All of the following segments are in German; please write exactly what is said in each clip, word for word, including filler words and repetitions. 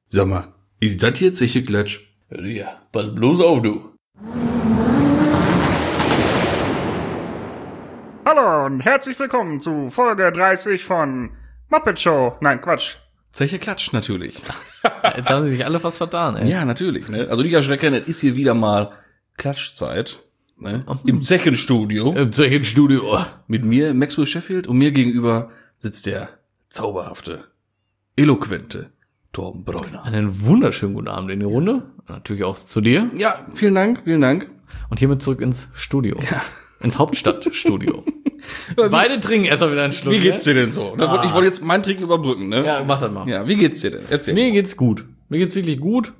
Sag mal, ist das jetzt sicher Klatsch? Ja, pass bloß auf, du. Hallo und herzlich willkommen zu Folge dreißig von Muppet Show. Nein, Quatsch. Zeche Klatsch, natürlich. Jetzt haben sie sich alle fast vertan, ey. Ja, natürlich, ne? Also nicht erschrecken, es ist hier wieder mal Klatschzeit, ne? Im Zechenstudio. Im Zechenstudio. Mit mir, Maxwell Sheffield, und mir gegenüber sitzt der zauberhafte, eloquente Torben Bräuner. Einen wunderschönen guten Abend in die Runde. Natürlich auch zu dir. Ja, vielen Dank, vielen Dank. Und hiermit zurück ins Studio. Ja. Ins Hauptstadtstudio. Beide trinken erstmal wieder einen Schluck. Wie geht's dir denn so? Ah. Ich wollte jetzt mein Trinken überbrücken, ne? Ja, mach das mal. Ja, wie geht's dir denn? Erzähl. Mir geht's gut. Mir geht's wirklich gut.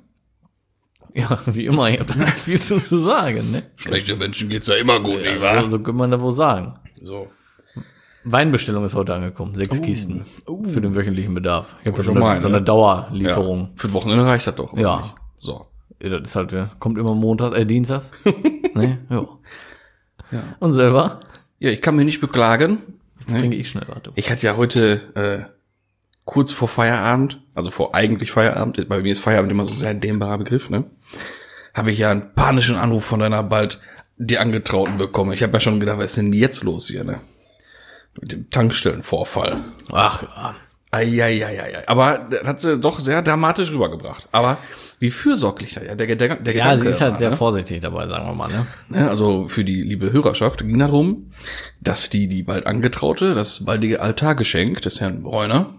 Ja, wie immer, ich hab da nicht viel zu sagen, ne? Schlechte Menschen geht's ja immer gut, ja, nicht wahr? So, so kann man da wohl sagen. So. Weinbestellung ist heute angekommen. Sechs uh, Kisten. Uh. Für den wöchentlichen Bedarf. Ich habe so, meine, so eine Dauerlieferung. Ja. Für Wochenende reicht das doch. Ja. Nicht? So. Ja, das ist halt, ja. Kommt immer Montag, äh, Dienstags. Ne? Ja. Ja. Und selber? Ja, ich kann mich nicht beklagen. Jetzt trinke ich schnell, warte. Ich hatte ja heute äh, kurz vor Feierabend, also vor eigentlich Feierabend, bei mir ist Feierabend immer so ein sehr dehnbarer Begriff, ne? Habe ich ja einen panischen Anruf von deiner bald dir Angetrauten bekommen. Ich habe ja schon gedacht, was ist denn jetzt los hier, ne? Mit dem Tankstellenvorfall. Ach ja. Eieieiei. Aber das hat sie doch sehr dramatisch rübergebracht. Aber wie fürsorglich da ja der, der, der ja, Gedanke sie ist halt war, sehr ne? vorsichtig dabei, sagen wir mal, ne? Also für die liebe Hörerschaft ging darum, dass die, die bald Angetraute, das baldige Altargeschenk des Herrn Bräuner,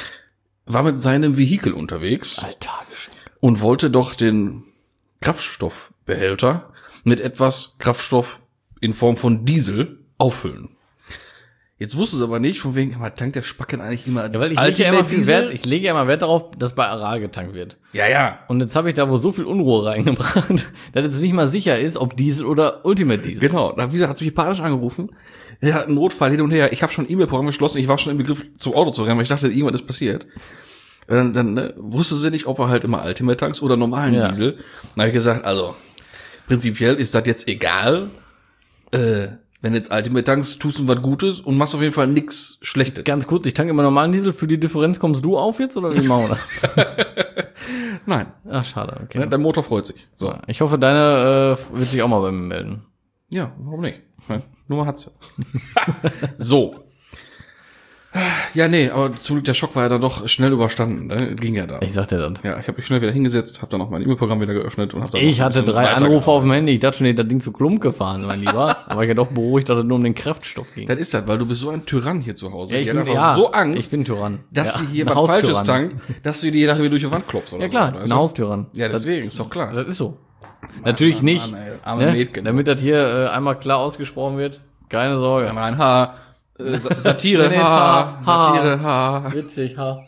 war mit seinem Vehikel unterwegs. Altargeschenk. Und wollte doch den Kraftstoffbehälter mit etwas Kraftstoff in Form von Diesel auffüllen. Jetzt wusste es aber nicht, von wegen, aber tankt der Spacken eigentlich immer ja, weil ich lege ja immer viel Wert, ich lege ja immer Wert darauf, dass bei Aral getankt wird. Ja, ja. Und jetzt habe ich da wohl so viel Unruhe reingebracht, dass es nicht mal sicher ist, ob Diesel oder Ultimate Diesel. Genau. Wie gesagt, hat sich panisch angerufen. Er hat einen Notfall hin und her. Ich habe schon ein E-Mail-Programm geschlossen. Ich war schon im Begriff, zum Auto zu rennen, weil ich dachte, irgendwas ist passiert. Und dann, dann ne, wusste sie nicht, ob er halt immer Ultimate tanks oder normalen ja. Diesel. Dann habe ich gesagt, also prinzipiell ist das jetzt egal. Äh, Wenn jetzt Ultimate tankst, tust du was Gutes und machst auf jeden Fall nix Schlechtes. Ganz kurz, ich tanke immer normalen Diesel. Für die Differenz kommst du auf jetzt oder wie machen wir das? Nein. Ach, schade, okay. Ja, dein Motor freut sich. So. Ja, ich hoffe, deine äh, wird sich auch mal bei mir melden. Ja, warum nicht? Nummer hat sie. So. Ja, nee, aber zum Glück der Schock war ja dann doch schnell überstanden. Ne? Ging ja da. Ich sagte das. Ja, ich habe mich schnell wieder hingesetzt, habe dann noch mein E-Mail-Programm wieder geöffnet und habe dann Ich hatte drei Anrufe auf dem Handy. Ich dachte schon, nee, das Ding zu Klump gefahren, mein Lieber. Aber ich ja doch beruhigt, dass es nur um den Kraftstoff ging. Das ist das, weil du bist so ein Tyrann hier zu Hause. Ja, ich die bin, hat einfach ja, so Angst, ich bin Tyrann. dass ja, sie hier was Falsches tankt, dass du dir nachher wieder durch die Wand klopfst. Oder ja klar, so, ein Haustyrann. Ja, deswegen, ist doch klar. Das ist so. Mann, Natürlich Mann, nicht. Mann, ne? Mädchen, damit das hier äh, einmal klar ausgesprochen wird. Keine Sorge. Ja, nein, ha. Äh, Satire, ha. ha. Satire, ha. Witzig, ha.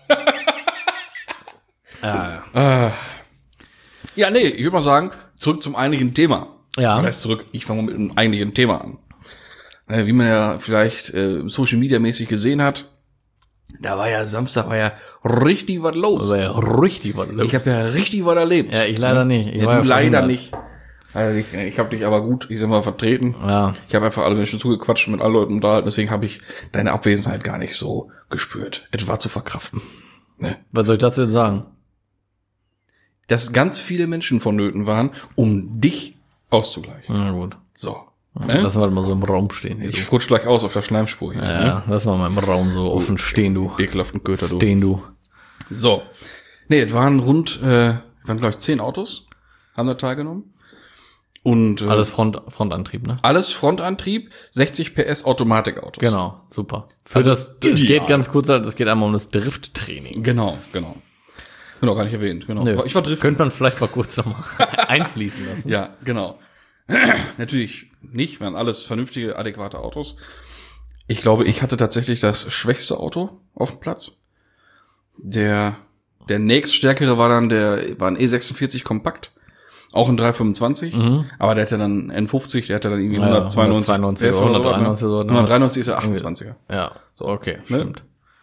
ja, ja. Äh. ja, nee, ich würde mal sagen, zurück zum eigentlichen Thema. Ja. Oder zurück, ich fange mal mit einem eigentlichen Thema an. Wie man ja vielleicht äh, Social Media mäßig gesehen hat, da war ja Samstag war ja richtig was los. Da war ja richtig was los. Ich habe ja richtig was erlebt. Ja, ich leider nicht. Ich ja, war du ja leider nicht. Also ich ich habe dich aber gut, ich sag mal, vertreten. Ja. Ich habe einfach alle Menschen zugequatscht und mit allen Leuten unterhalten, deswegen habe ich deine Abwesenheit gar nicht so gespürt. Etwa zu verkraften. Ne? Was soll ich dazu jetzt sagen? Dass ganz viele Menschen vonnöten waren, um dich auszugleichen. Na gut. So. Ne? Lassen wir mal so im Raum stehen. Hier, ich rutsch gleich aus auf der Schleimspur hier. Ja, ne? lass mal im Raum so offen stehen, du. Ekelhaften Köter, du. Stehen, du. So. Nee, es waren rund, äh, waren glaube ich zehn Autos, haben da teilgenommen. Und äh, alles Front, Frontantrieb, ne? Alles Frontantrieb, sechzig P S Automatikautos. Genau, super. Für also das, es geht ganz kurz, es geht einmal um das Drifttraining. Genau, genau. Bin auch gar nicht erwähnt, genau. Nö. Ich war driften. Könnte man vielleicht mal kurz nochmal einfließen lassen. Ja, genau. Natürlich nicht, waren alles vernünftige, adäquate Autos. Ich glaube, ich hatte tatsächlich das schwächste Auto auf dem Platz. Der, der nächststärkere war dann der, war ein E sechsundvierzig Kompakt. Auch ein drei fünfundzwanzig, mhm. aber der hatte dann N fünfzig, der hatte dann irgendwie ja, hundertzweiundneunzig, hundertzweiundneunzig oder hundertdreiundneunzig. hundertdreiundneunzig ist der achtundzwanziger. Ja, so okay, ne? Stimmt.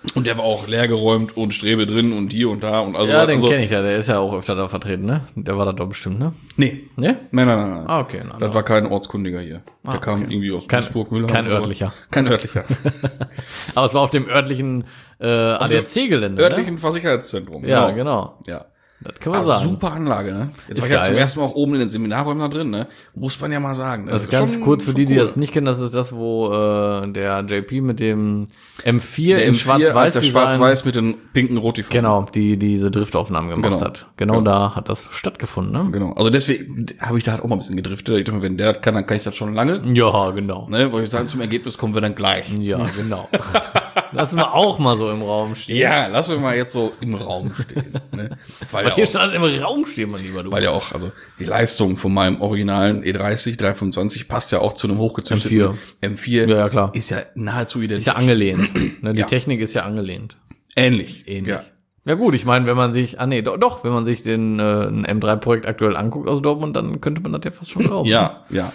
Und der war auch leergeräumt und Strebe drin und hier und da und also. Ja, den also, kenne ich ja, der ist ja auch öfter da vertreten, ne? Der war da doch bestimmt, ne? Nee. Ne? Nein, nein, nein, nein. Ah, okay. Na, Das na. war kein Ortskundiger hier. Der Ah, kam okay. irgendwie aus Kein- Duisburg, Müllheim. kein und so. örtlicher. Kein örtlicher. Aber es war auf dem örtlichen äh, A D A C-Gelände, Örtlichen ne? Versicherheitszentrum. Ja, genau. Ja. Das kann man Ah, sagen. super Anlage, ne? Jetzt Ist war ich ja geil. zum ersten Mal auch oben in den Seminarräumen da drin, ne? Muss man ja mal sagen. Ne? Das ist ganz schon- kurz für schon die, die cool. das nicht kennen, das ist das, wo äh, der J P mit dem M vier Der in M vier als Schwarz-Weiß der Design, Schwarz-Weiß mit den pinken Rotiformen. genau, die diese Driftaufnahmen gemacht Genau. hat. Genau, Genau. da hat das stattgefunden, ne? Genau. Also deswegen habe ich da halt auch mal ein bisschen gedriftet. Ich dachte mir, wenn der das kann, dann kann ich das schon lange. Ja, genau. Ne? Wollte ich sagen, zum Ergebnis kommen wir dann gleich. Ja, genau. Lassen wir auch mal so im Raum stehen. Ja, lassen wir mal jetzt so im Raum stehen. Ne? Weil, Was ja hier auch, schon alles im Raum stehen, mein lieber du. weil ja auch, also die Leistung von meinem originalen E dreißig dreihundertfünfundzwanzig passt ja auch zu einem hochgezüchteten M vier. M vier. Ja, ja, klar. Ist ja nahezu identisch. Ist ja angelehnt. Ne, die Ja. Technik ist ja angelehnt. ähnlich. Ähnlich. Ja. Ja gut, ich meine, wenn man sich, ah nee, doch, doch wenn man sich den äh, ein M drei Projekt aktuell anguckt aus Dortmund, dann könnte man das ja fast schon glauben. Ja, ja.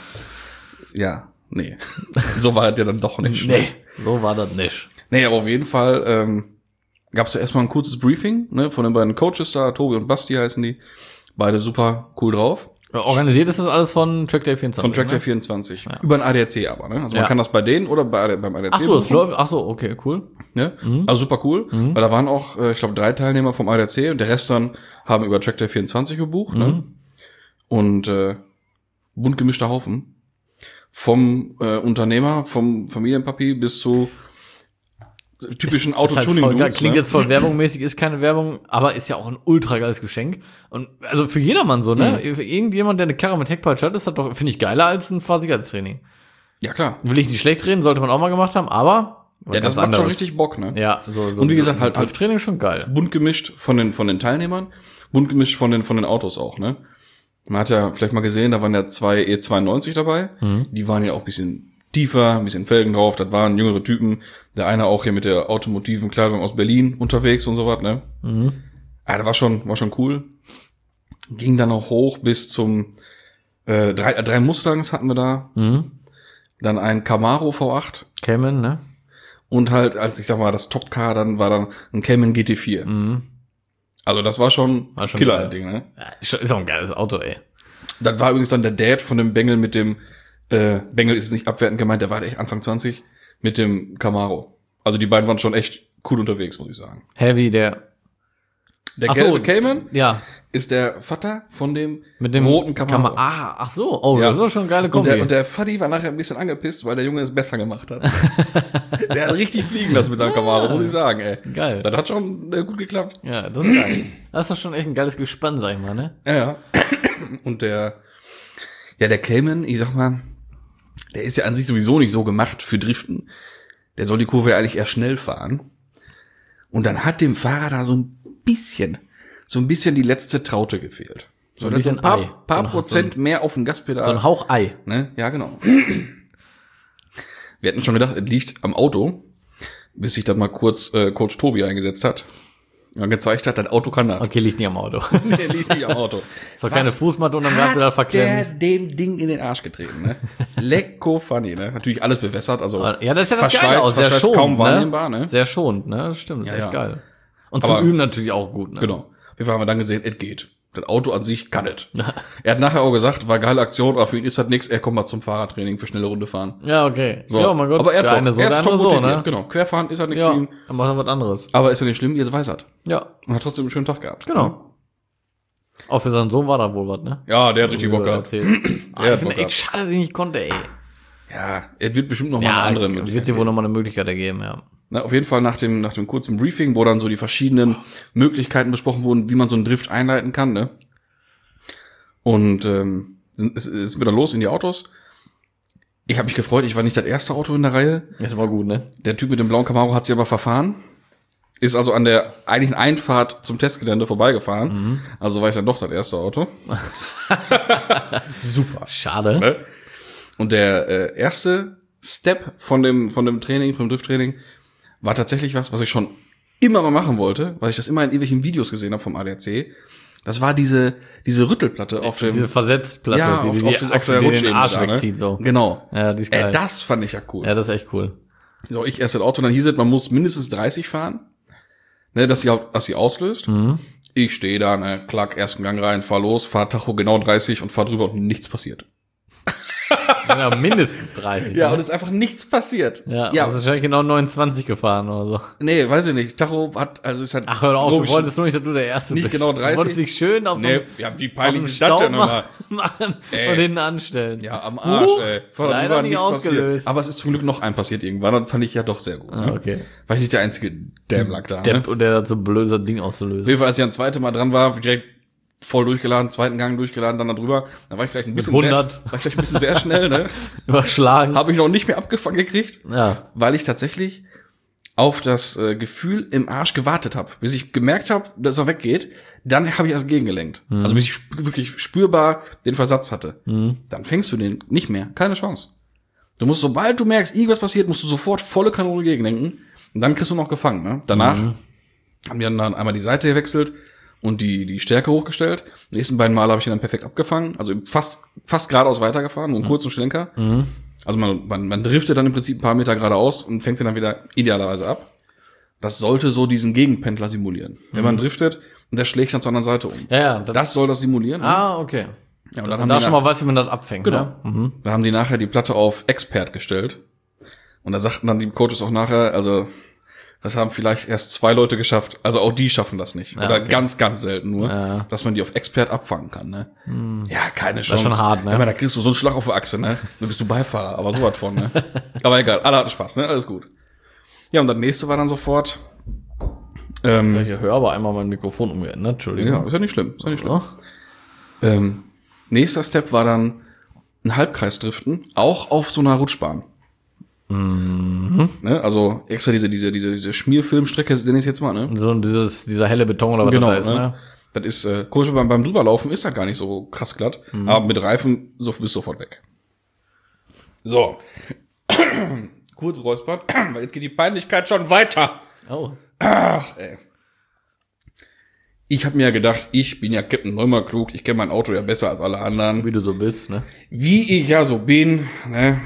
Ja, nee. So war das ja dann doch nicht. Nee, so war das nicht. Nee, aber auf jeden Fall ähm, gab es ja erstmal ein kurzes Briefing, ne, von den beiden Coaches da, Tobi und Basti heißen die. Beide super cool drauf. Organisiert ist das alles von Trackday vierundzwanzig. Von Trackday ne? vierundzwanzig. Über den A D A C aber, ne? Also man Ja. kann das bei denen oder bei, beim A D A C Ach so, es buchen, läuft, ach so, okay, cool. ne? Also super cool, weil da waren auch, äh, ich glaube, drei Teilnehmer vom A D A C und der Rest dann haben über Trackday vierundzwanzig gebucht, ne? Und äh, bunt gemischter Haufen. Vom äh, Unternehmer, vom Familienpapi bis zu typischen Ist halt voll geil. Auto-Tuning-Dudes. Klingt ne? jetzt voll werbungmäßig, ist keine Werbung, aber ist ja auch ein ultra geiles Geschenk. Und also für jedermann so, ne? Mhm. Für irgendjemand, der eine Karre mit Heckpeitsche hat, ist das doch, finde ich, geiler als ein Fahrsicherheitstraining. Ja, klar. Will ich nicht schlecht reden, sollte man auch mal gemacht haben, aber Ja, das macht schon richtig Bock, ne? Ja, so, so Und wie gesagt, halt- halt Training schon geil. Bunt gemischt von den, von den Teilnehmern, bunt gemischt von den, von den Autos auch, ne? Man hat ja vielleicht mal gesehen, da waren ja zwei E zweiundneunzig dabei. Die waren ja auch ein bisschen tiefer, ein bisschen Felgen drauf. Das waren jüngere Typen. Der eine auch hier mit der automotiven Kleidung aus Berlin unterwegs und so was, ne? Mhm. Ja, das war schon, war schon cool. Ging dann auch hoch bis zum, äh, drei, äh, drei Mustangs hatten wir da. Mhm. Dann ein Camaro V acht. Cayman, ne? Und halt, als ich sag mal, das Top-Car, dann war dann ein Cayman G T vier. Mhm. Also das war schon, War schon Killer-Ding, ne? Ja, ist schon- ist auch ein geiles Auto, ey. Das war übrigens dann der Dad von dem Bengel mit dem, äh, Bengel ist es nicht abwertend gemeint, der war echt Anfang zwanzig, mit dem Camaro. Also die beiden waren schon echt cool unterwegs, muss ich sagen. Heavy, der, Der Ach so, gelbe Cayman ja, ist der Vater von dem, mit dem roten Camaro. Cama- Ah, ach so, oh, Ja. das ist schon eine geile Und Kombi. der, und der Faddy war nachher ein bisschen angepisst, weil der Junge es besser gemacht hat. Der hat richtig fliegen lassen mit seinem Camaro, muss ich sagen, ey. Geil. Das hat schon äh, gut geklappt. Ja, das ist geil. Das ist doch schon echt ein geiles Gespann, sag ich mal, ne? Ja, ja. Und der, ja, der Cayman, ich sag mal, der ist ja an sich sowieso nicht so gemacht für Driften. Der soll die Kurve ja eigentlich eher schnell fahren. Und dann hat dem Fahrer da so ein bisschen, so ein bisschen die letzte Traute gefehlt. So, ein das ist bisschen ein paar, Ei. paar So ein- Prozent mehr auf dem Gaspedal. So ein Hauch Ei. Ne? Ja, genau. Wir hatten schon gedacht, es liegt am Auto, bis sich dann mal kurz äh, Coach Tobi eingesetzt hat. Und gezeigt hat, das Auto kann das. Okay, liegt nicht am Auto. Der liegt nicht am Auto. Ist doch keine Fußmatte unterm Gaspedal Der verklemmt. dem Ding in den Arsch getreten, ne? Lecko funny, ne? Natürlich alles bewässert, also Ja, das ist ja das Verschleiß- Geile auch. Sehr Verschleiß schonend, kaum wahrnehmbar, ne? Sehr schonend, ne? Das stimmt, das ist Ja, echt ja. geil. Und Aber- zum Üben natürlich auch gut, ne? Genau. Wir haben dann gesehen, es geht. Das Auto an sich kann es. Er hat nachher auch gesagt, war geile Aktion, aber für ihn ist das nix. Er kommt mal zum Fahrradtraining für schnelle Runde fahren. Ja, okay. So. Ja, mein Gott. aber er der hat eine Bock. so, er der ist andere top so, motiviert. ne? Genau. Querfahren ist halt nichts Ja, für ihn. dann macht er was anderes. Aber ist ja nicht schlimm, jetzt weiß er. Ja, Und hat trotzdem einen schönen Tag gehabt. genau. Auch für seinen Sohn war da wohl was, ne? Ja, der hat richtig Bock gehabt. Erzählt. ah, Der hat ich finde Bock echt schade, dass ich nicht konnte, ey. Ja, es wird bestimmt noch mal Ja, eine andere wird Möglichkeit dir wohl geben. nochmal eine Möglichkeit ergeben, ja. Na, auf jeden Fall nach dem, nach dem kurzen Briefing, wo dann so die verschiedenen Möglichkeiten besprochen wurden, wie man so einen Drift einleiten kann, ne? Und ähm, sind, ist, ist wieder los in die Autos. Ich habe mich gefreut, ich war nicht das erste Auto in der Reihe. Das war gut, ne? Der Typ mit dem blauen Camaro hat sich aber verfahren. Ist also an der eigentlichen Einfahrt zum Testgelände vorbeigefahren. Mhm. Also war ich dann doch das erste Auto. Super. Schade. Ne? Und der äh, erste Step von dem von dem Training, vom Drifttraining, war tatsächlich was, was ich schon immer mal machen wollte, weil ich das immer in irgendwelchen Videos gesehen habe vom A D A C. Das war diese diese Rüttelplatte auf dem Diese Versetzplatte, ja, die, auf, die, auf, die auf, Achse, der die den Rutschebene Arsch da, ne? wegzieht, so. Genau. Ja, die ist geil. Äh, das fand ich ja cool. Ja, das ist echt cool. So, ich erst das Auto, dann hieß es, man muss mindestens dreißig fahren, ne, dass sie, auch- dass sie auslöst. Mhm. Ich stehe da, ne, klack, ersten Gang rein, fahr los, fahr Tacho genau dreißig und fahr drüber und nichts passiert. Ja, mindestens dreißig. Ja, ne? und es ist einfach nichts passiert. Ja, ja. ja. Also wahrscheinlich genau neunundzwanzig gefahren oder so. Nee, weiß ich nicht. Tacho hat, also ist halt. Ach, hör auf, logisch- du wolltest nur nicht, dass du der Erste Nicht bist. genau dreißig? Du wolltest dich schön auf Nee, dem, ja, wie auf peinlich dem ist das denn Staub nochmal? machen Ey. und hinten anstellen. Ja, am Arsch, Huch, ey. Vor der leider drüber nicht nichts ausgelöst. passiert. Aber es ist zum Glück noch ein passiert irgendwann. Das fand ich ja doch sehr gut. Ah, ne? okay. War ich nicht der einzige Dämlack da. Ne? Depp, und der hat so ein blöser Ding Auf auszulösen. jeden Fall, als ich ein zweites Mal dran war, direkt voll durchgeladen, zweiten Gang durchgeladen, dann da drüber. Da war ich vielleicht ein bisschen hundert. Sehr, war ich vielleicht ein bisschen sehr schnell, ne? Überschlagen. Habe ich noch nicht mehr abgefangen gekriegt, Ja. weil ich tatsächlich auf das äh, Gefühl im Arsch gewartet habe, bis ich gemerkt habe, dass er weggeht. Dann habe ich erst gegengelenkt. Mhm. Also bis ich sp- wirklich spürbar den Versatz hatte. Mhm. Dann fängst du den nicht mehr. Keine Chance. Du musst, sobald du merkst, irgendwas passiert, musst du sofort volle Kanone gegenlenken. Und dann kriegst du noch gefangen. Ne? Danach Mhm. haben die dann einmal die Seite gewechselt und die die Stärke hochgestellt. Die nächsten beiden Male habe ich ihn dann perfekt abgefangen. Also fast fast geradeaus weitergefahren, nur einen kurzen Schlenker. Mhm. Also man, man, man driftet dann im Prinzip ein paar Meter geradeaus und fängt ihn dann wieder idealerweise ab. Das sollte so diesen Gegenpendler simulieren. Wenn man driftet und der schlägt dann zur anderen Seite um. Ja, ja. Das soll das simulieren. ne? Ah, okay. Ja, und Und dann haben da die schon nach- mal weiß, wie man das abfängt. Genau. Ne? Mhm. Dann haben die nachher die Platte auf Expert gestellt. Und da sagten dann die Coaches auch nachher, also das haben vielleicht erst zwei Leute geschafft. Also auch die schaffen das nicht. Ja, Oder okay. ganz, ganz selten nur, Ja. dass man die auf Expert abfangen kann. Ne? Ja, keine ist Chance. schon hart, ne? Ich meine, da kriegst du so einen Schlag auf die Achse, ne? Dann bist du Beifahrer, aber sowas von, ne? Aber egal, alle hatten Spaß, ne? Alles gut. Ja, und das nächste war dann sofort. Ähm, Ich höre aber einmal mein Mikrofon umgeändert. Entschuldigung. ja, ist ja nicht schlimm, ist ja nicht schlimm. Ja. Ähm, nächster Step war dann ein Halbkreisdriften, auch auf so einer Rutschbahn. Mhm. Ne? Also extra diese, diese, diese, diese Schmierfilmstrecke, nenne ich es jetzt mal, ne? So dieses, dieser helle Beton oder was Genau, das da ist, ne? ne? Das ist, äh, komisch, beim, beim drüberlaufen ist das gar nicht so krass glatt, aber mit Reifen so, bist sofort weg. So. Kurz räuspern, weil jetzt geht die Peinlichkeit schon weiter. Oh. Ach, ey. Ich habe mir ja gedacht, ich bin ja Captain Neumer klug, ich kenne mein Auto ja besser als alle anderen. Wie du so bist, ne? Wie ich ja so bin, ne?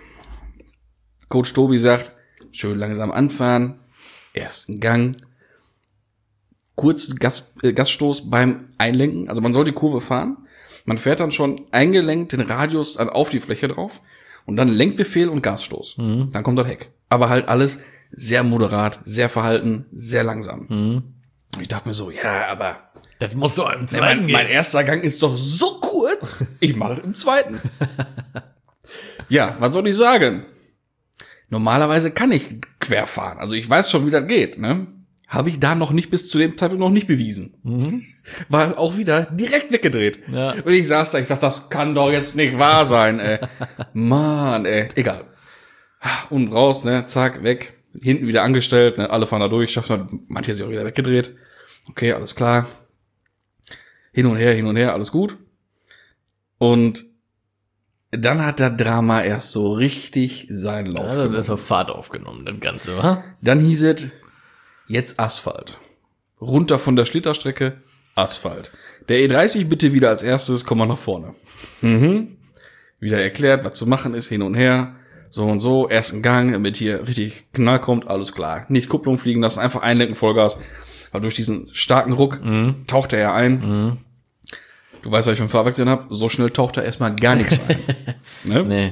Coach Tobi sagt, schön langsam anfahren, ersten Gang, kurzen Gas, äh, Gasstoß beim Einlenken, also man soll die Kurve fahren, man fährt dann schon eingelenkt den Radius dann auf die Fläche drauf und dann Lenkbefehl und Gasstoß. Mhm. Dann kommt das Heck. Aber halt alles sehr moderat, sehr verhalten, sehr langsam. Mhm. Und ich dachte mir so, ja, aber Das musst du im Ne, zweiten mein, mein erster Gang ist doch so kurz. Ich mache es im zweiten. Ja, was soll ich sagen? Normalerweise kann ich quer fahren. Also ich weiß schon, wie das geht. Ne? Habe ich da noch nicht bis zu dem Zeitpunkt noch nicht bewiesen. Mhm. War auch wieder direkt weggedreht. Ja. Und ich saß da, ich sag, das kann doch jetzt nicht wahr sein, ey. Mann, ey. Egal. Unten raus, ne, zack, weg. Hinten wieder angestellt, ne, alle fahren da durch, schaffen das, manche sich auch wieder weggedreht. Okay, alles klar. Hin und her, hin und her, alles gut. Und dann hat das Drama erst so richtig seinen Lauf Ja, genommen. da ist auf Fahrt aufgenommen, das Ganze, wa? Dann hieß es, jetzt Asphalt. Runter von der Schlitterstrecke, Asphalt. Der E dreißig bitte wieder als erstes, komm mal nach vorne. Mhm. Wieder erklärt, was zu machen ist, hin und her. So und so, ersten Gang, damit hier richtig Knall kommt, alles klar. Nicht Kupplung fliegen lassen, einfach einlenken, Vollgas. Aber durch diesen starken Ruck Mhm. taucht er ja ein. Mhm. Du weißt, was ich für ein Fahrwerk drin habe. So schnell taucht da erstmal gar nichts ein. Ne? Nee,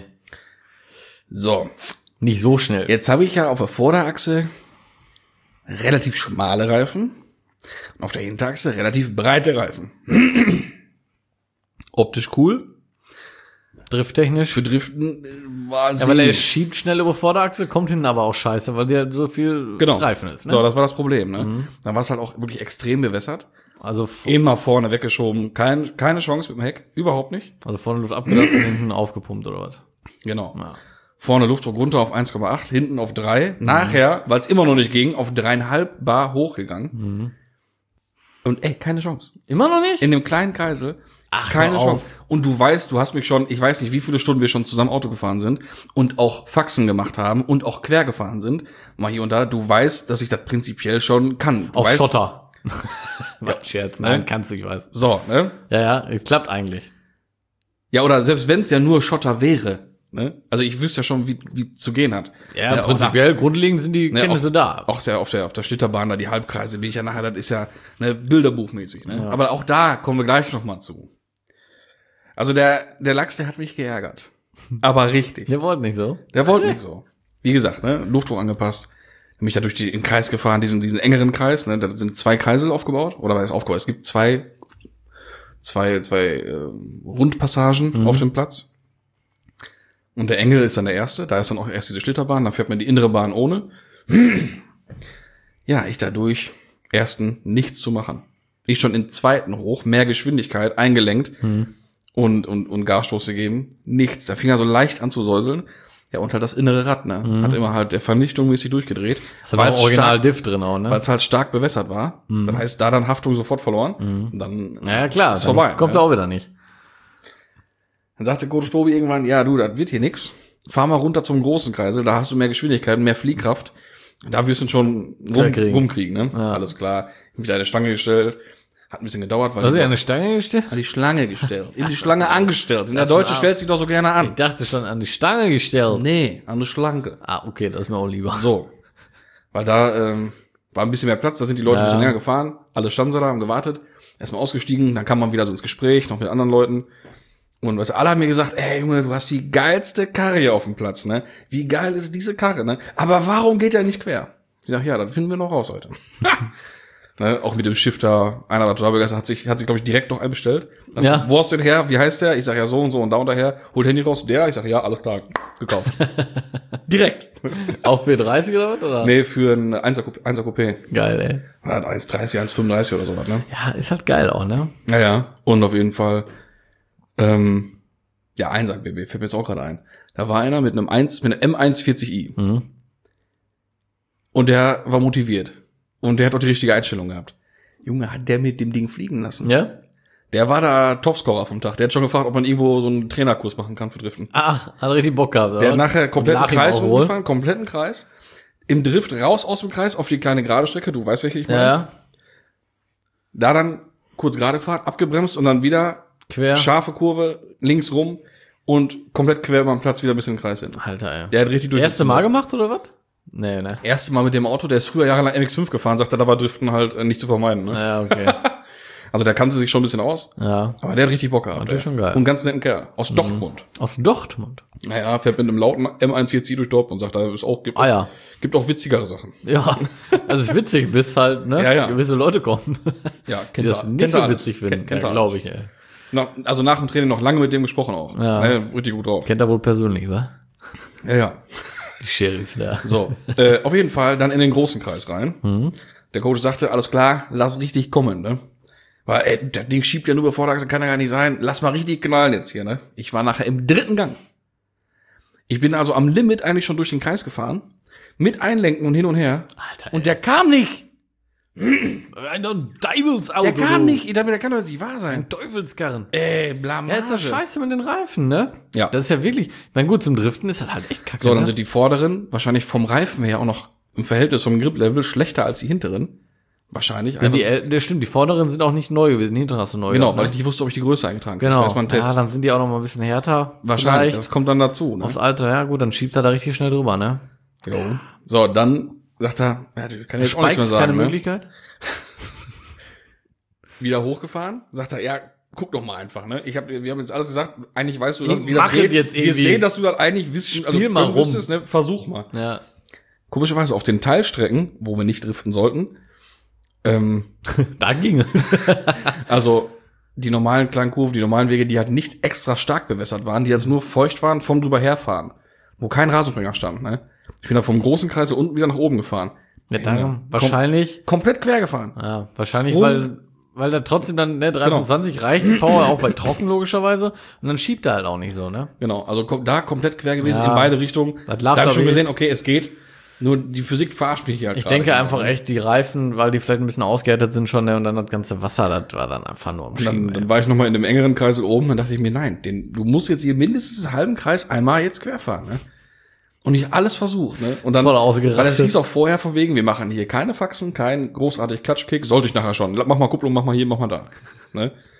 So, nicht so schnell. jetzt habe ich ja auf der Vorderachse relativ schmale Reifen und auf der Hinterachse relativ breite Reifen. Optisch cool. Drifttechnisch. Für Driften äh, war Ja, weil er sie- schiebt schnell über Vorderachse, kommt hinten aber auch scheiße, weil der so viel genau. Reifen ist, ne? So, das war das Problem. Ne? Dann war es halt auch wirklich extrem bewässert. Also, v- Immer vorne weggeschoben. Kein, keine Chance mit dem Heck. Überhaupt nicht. also vorne Luft abgelassen, hinten aufgepumpt oder was? Genau. Ja. Vorne Luftdruck runter auf eins Komma acht, hinten auf drei. Nachher, weil es immer noch nicht ging, auf dreieinhalb Bar hochgegangen. Mhm. Und ey, keine Chance. Immer noch nicht? In dem kleinen Kreisel. Ach, keine hör auf. Chance. Und du weißt, du hast mich schon, ich weiß nicht, wie viele Stunden wir schon zusammen Auto gefahren sind und auch Faxen gemacht haben und auch quer gefahren sind. Mal hier und da. Du weißt, dass ich das prinzipiell schon kann. Du Auf weißt, Schotter. Was Scherz, nein, Ne? kannst du, ich weiß. So, ne? Ja, ja, es klappt eigentlich. Ja, oder selbst wenn es ja nur Schotter wäre, Ne? Also ich wüsste ja schon, wie wie zu gehen hat. Ja, ja prinzipiell, grundlegend sind die ne, Kenntnisse auch, da. Auch der auf der auf der Schlitterbahn da die Halbkreise bin ich ja nachher, das ist ja ne Bilderbuchmäßig. Ne? Ja. Aber auch da kommen wir gleich noch mal zu. Also der der Lachs, der hat mich geärgert, aber richtig. Der wollte nicht so. Der wollte nicht so. Wie gesagt, ne, Luftdruck angepasst. Mich da durch die, den Kreis gefahren, diesen, diesen engeren Kreis, ne, da sind zwei Kreisel aufgebaut, oder was ist aufgebaut? Es gibt zwei, zwei, zwei, äh, Rundpassagen Mhm. auf dem Platz. Und der Engel ist dann der erste, da ist dann auch erst diese Schlitterbahn, dann fährt man die innere Bahn ohne. Ja, ich dadurch, ersten, nichts zu machen. Ich schon im zweiten hoch, mehr Geschwindigkeit, eingelenkt, Mhm. und, und, und Garstoß gegeben. Nichts. Da fing er so leicht an zu säuseln. Ja, und halt das innere Rad, ne? Mhm. Hat immer halt der Vernichtung mäßig durchgedreht. Das war Weil's auch original stark- Diff drin auch, ne? Weil es halt stark bewässert war. Mhm. Das heißt, da dann Haftung sofort verloren. Und dann Ja, ja, klar. ist dann vorbei. Kommt ne? er auch wieder nicht. Dann sagte Gode Stobi irgendwann, ja, du, das wird hier nix. Fahr mal runter zum großen Kreisel, da hast du mehr Geschwindigkeit, mehr Fliehkraft. Da wirst du schon rum, kriegen. rumkriegen, ne? Ja. Alles klar. Hab mich da eine Stange gestellt. Hat ein bisschen gedauert, weil Hast du die- ja eine Stange gestellt? an die Schlange gestellt. In die Schlange angestellt. In der Das ist Deutsche schon stellt sich doch so gerne Ich an. dachte schon an die Stange gestellt. Nee, an die Schlange. Ah, okay, das ist mir auch lieber. So. Weil da ähm, war ein bisschen mehr Platz, da sind die Leute Ja. ein bisschen länger gefahren. Alle standen so da, haben gewartet. Erstmal ausgestiegen, dann kam man wieder so ins Gespräch, noch mit anderen Leuten. Und was alle haben mir gesagt, ey Junge, du hast die geilste Karre hier auf dem Platz, ne? Wie geil ist diese Karre, ne? Aber warum geht der nicht quer? Ich sag, ja, das finden wir noch raus heute. Ne, auch mit dem Shifter, einer war total begeistert, hat sich, hat sich, glaube ich, direkt noch einbestellt. Also, Ja. wo hast du den her? Wie heißt der? Ich sag, ja, so und so und da und daher. Holt Handy raus, der? Ich sag, ja, alles klar, gekauft. Direkt. Auch für dreißig oder was? Oder? Nee, für ein Einser Coupé. Geil, ey. Hat eins dreißig, eins fünfunddreißig oder sowas, ne? Ja, ist halt geil auch, ne? Ja, ja. Und auf jeden Fall, ähm, ja, Einser B B, fällt mir jetzt auch gerade ein. Da war einer mit einem eins, mit einem M eins vierzig i. Mhm. Und der war motiviert. Und der hat auch die richtige Einstellung gehabt. Junge, hat der mit dem Ding fliegen lassen? Ja? Der war da Topscorer vom Tag. Der hat schon gefragt, ob man irgendwo so einen Trainerkurs machen kann für Driften. Ach, hat richtig Bock gehabt, oder? Der hat nachher kompletten Nach ihm Kreis auch wohl. rumgefahren, kompletten Kreis. Im Drift raus aus dem Kreis auf die kleine gerade Strecke. Du weißt, welche ich meine. Ja, ja. Da dann kurz gerade Fahrt, abgebremst und dann wieder Quer. scharfe Kurve, links rum und komplett quer über den Platz wieder ein bisschen im Kreis hin. Alter, ey. Der hat richtig durch. Erste Mal gemacht, oder was? Nee, ne? Erste Mal mit dem Auto, der ist früher jahrelang M X fünf gefahren, sagt er, da war Driften halt äh, nicht zu vermeiden. Ne? Ja, okay. Also der kannte sich schon ein bisschen aus, Ja. aber der hat richtig Bock gehabt. Natürlich ey. schon geil. Und einen ganz netten Kerl. Aus Dortmund. Aus Dortmund. Naja, fährt mit einem lauten M eins vierzig durch Dortmund und sagt, da ist auch, gibt, Ah, ja. gibt auch witzigere Sachen. Ja. Also ist witzig, bis halt, ne? Ja, ja. Gewisse Leute kommen, Ja, die kennt das er- nicht kennt so er alles. witzig finden, Kennt, kennt ja, er glaube alles. ich, ey. Na, also nach dem Training noch lange mit dem gesprochen auch. Ja. Ne, richtig gut drauf. Kennt er wohl persönlich, wa? Ja, ja. Die Sheriffs da. So, äh, auf jeden Fall dann in den großen Kreis rein. Mhm. Der Coach sagte, alles klar, lass richtig kommen, ne? Weil, ey, das Ding schiebt ja nur bevor, das kann ja gar nicht sein. Lass mal richtig knallen jetzt hier, ne? Ich war nachher im dritten Gang. Ich bin also am Limit eigentlich schon durch den Kreis gefahren. Mit Einlenken und hin und her. Alter, Und der kam nicht. ein Teufelsauto. Der kam du. nicht. Ich dachte, der kann doch nicht wahr sein. Ein Teufelskarren. Ey, Blamage. Ja, ist doch scheiße mit den Reifen, ne? Ja. Das ist ja wirklich, ich meine, gut, zum Driften ist das halt echt kacke. So, dann ne? sind die vorderen wahrscheinlich vom Reifen her auch noch im Verhältnis vom Grip-Level schlechter als die hinteren. Wahrscheinlich. Ja, die, El- das stimmt, die vorderen sind auch nicht neu gewesen, die hinteren hast du neu genau, gehabt, weil ne? ich nicht wusste, ob ich die Größe eingetragen kann. Genau. Das war erstmal ein Test. Ja, dann sind die auch noch mal ein bisschen härter. Wahrscheinlich, vielleicht. das kommt dann dazu. Ne? Aufs Alter, ja gut, dann schiebt er da richtig schnell drüber, ne? Jo. So, dann sagt er, ja, du kann jetzt auch nichts mehr Spikes sagen. keine Ne? Möglichkeit? Wieder hochgefahren, sagt er, ja, guck doch mal einfach, ne? Ich hab, wir haben jetzt alles gesagt, eigentlich weißt du, dass Ich wie das mach es geht. jetzt Wir irgendwie. sehen, dass du das eigentlich wissen, also Spiel mal du rum. wüsstest, ne? Versuch mal. Ja. Komischerweise auf den Teilstrecken, wo wir nicht driften sollten, ähm, Da ging also die normalen kleinen Kurven, die normalen Wege, die halt nicht extra stark bewässert waren, die jetzt nur feucht waren vom drüber herfahren, wo kein Rasenbringer stand, ne? Ich bin da vom großen Kreis unten wieder nach oben gefahren. Ja, Junge, da, wahrscheinlich, Komplett quer gefahren. ja, wahrscheinlich, Rum. weil, weil da trotzdem dann, ne, dreiundzwanzig reicht die Power auch bei trocken logischerweise und dann schiebt er halt auch nicht so, ne? Genau, also kom- da komplett quer gewesen Ja. in beide Richtungen. Das lag, Da habe ich schon glaub ich, gesehen, okay, es geht. Nur die Physik verarscht mich hier halt Ich gerade. denke einfach echt, die Reifen, weil die vielleicht ein bisschen ausgehärtet sind schon, ne, und dann das ganze Wasser, das war dann einfach nur am Und Schieben, dann, dann ey. war ich noch mal in dem engeren Kreis oben, dann dachte ich mir, nein, den, du musst jetzt hier mindestens einen halben Kreis einmal jetzt querfahren, ne? Und ich alles versucht, ne? Und dann, Voll ausgerastet. weil das hieß auch vorher von wegen, wir machen hier keine Faxen, kein großartig Klatschkick, sollte ich nachher schon. Mach mal Kupplung, mach mal hier, mach mal da, ne?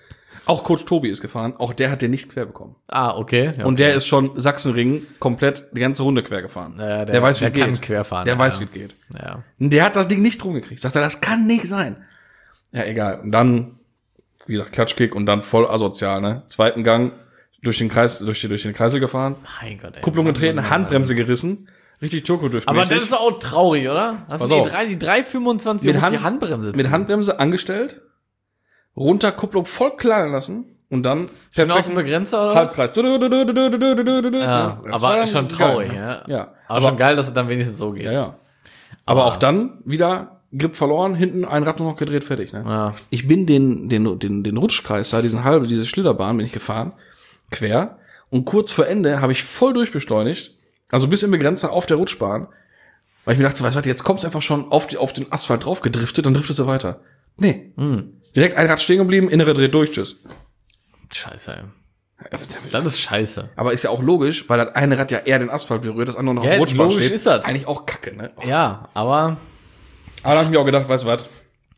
Auch Coach Tobi ist gefahren, auch der hat den nicht quer bekommen. Ah, okay. Ja, okay. Und der ist schon Sachsenring komplett die ganze Runde quer gefahren. Ja, der, der weiß, wie der es kann geht. querfahren. Der ja, weiß, ja. wie es geht. Ja. Der hat das Ding nicht rumgekriegt. Sagt er, das kann nicht sein. Ja, egal. Und dann, wie gesagt, Klatschkick und dann voll asozial, ne? Zweiten Gang durch den Kreis, durch, die, durch den Kreisel gefahren. Mein Gott, ey. Kupplung getreten, Handbremse gerissen. Richtig Choco-Drift. Aber das ist doch auch traurig, oder? Hast Pass du auf. die dreißig, drei fünfundzwanzig Mit und musst Hand- die Handbremse ziehen. Mit Handbremse angestellt, runter, Kupplung voll knallen lassen und dann Schön aus dem Begrenzer, oder? Halbkreis. Ja, Das aber war ist schon geil. traurig, ja. Ja. Aber, schon geil, dass es dann wenigstens so geht. Ja, ja. Aber auch dann wieder Grip verloren, hinten ein Rad nur noch gedreht, fertig, ne? Ja. Ich bin den, den, den, den Rutschkreis da, diesen halbe, diese Schlitterbahn bin ich gefahren, quer. Und kurz vor Ende habe ich voll durchbeschleunigt, also bis im Begrenzer auf der Rutschbahn, weil ich mir dachte, weißt du was, jetzt kommst du einfach schon auf, die, auf den Asphalt drauf gedriftet, dann driftest du weiter. Nee. Hm. Direkt ein Rad stehen geblieben, innere dreht durch, tschüss. Scheiße, ey. Das ist scheiße. Aber ist ja auch logisch, weil das eine Rad ja eher den Asphalt berührt, das andere noch Ja, auf der Rutschbahn logisch steht. ist das. Eigentlich auch kacke, ne? Ja, aber Aber da hab ich mir auch gedacht, weißt du was?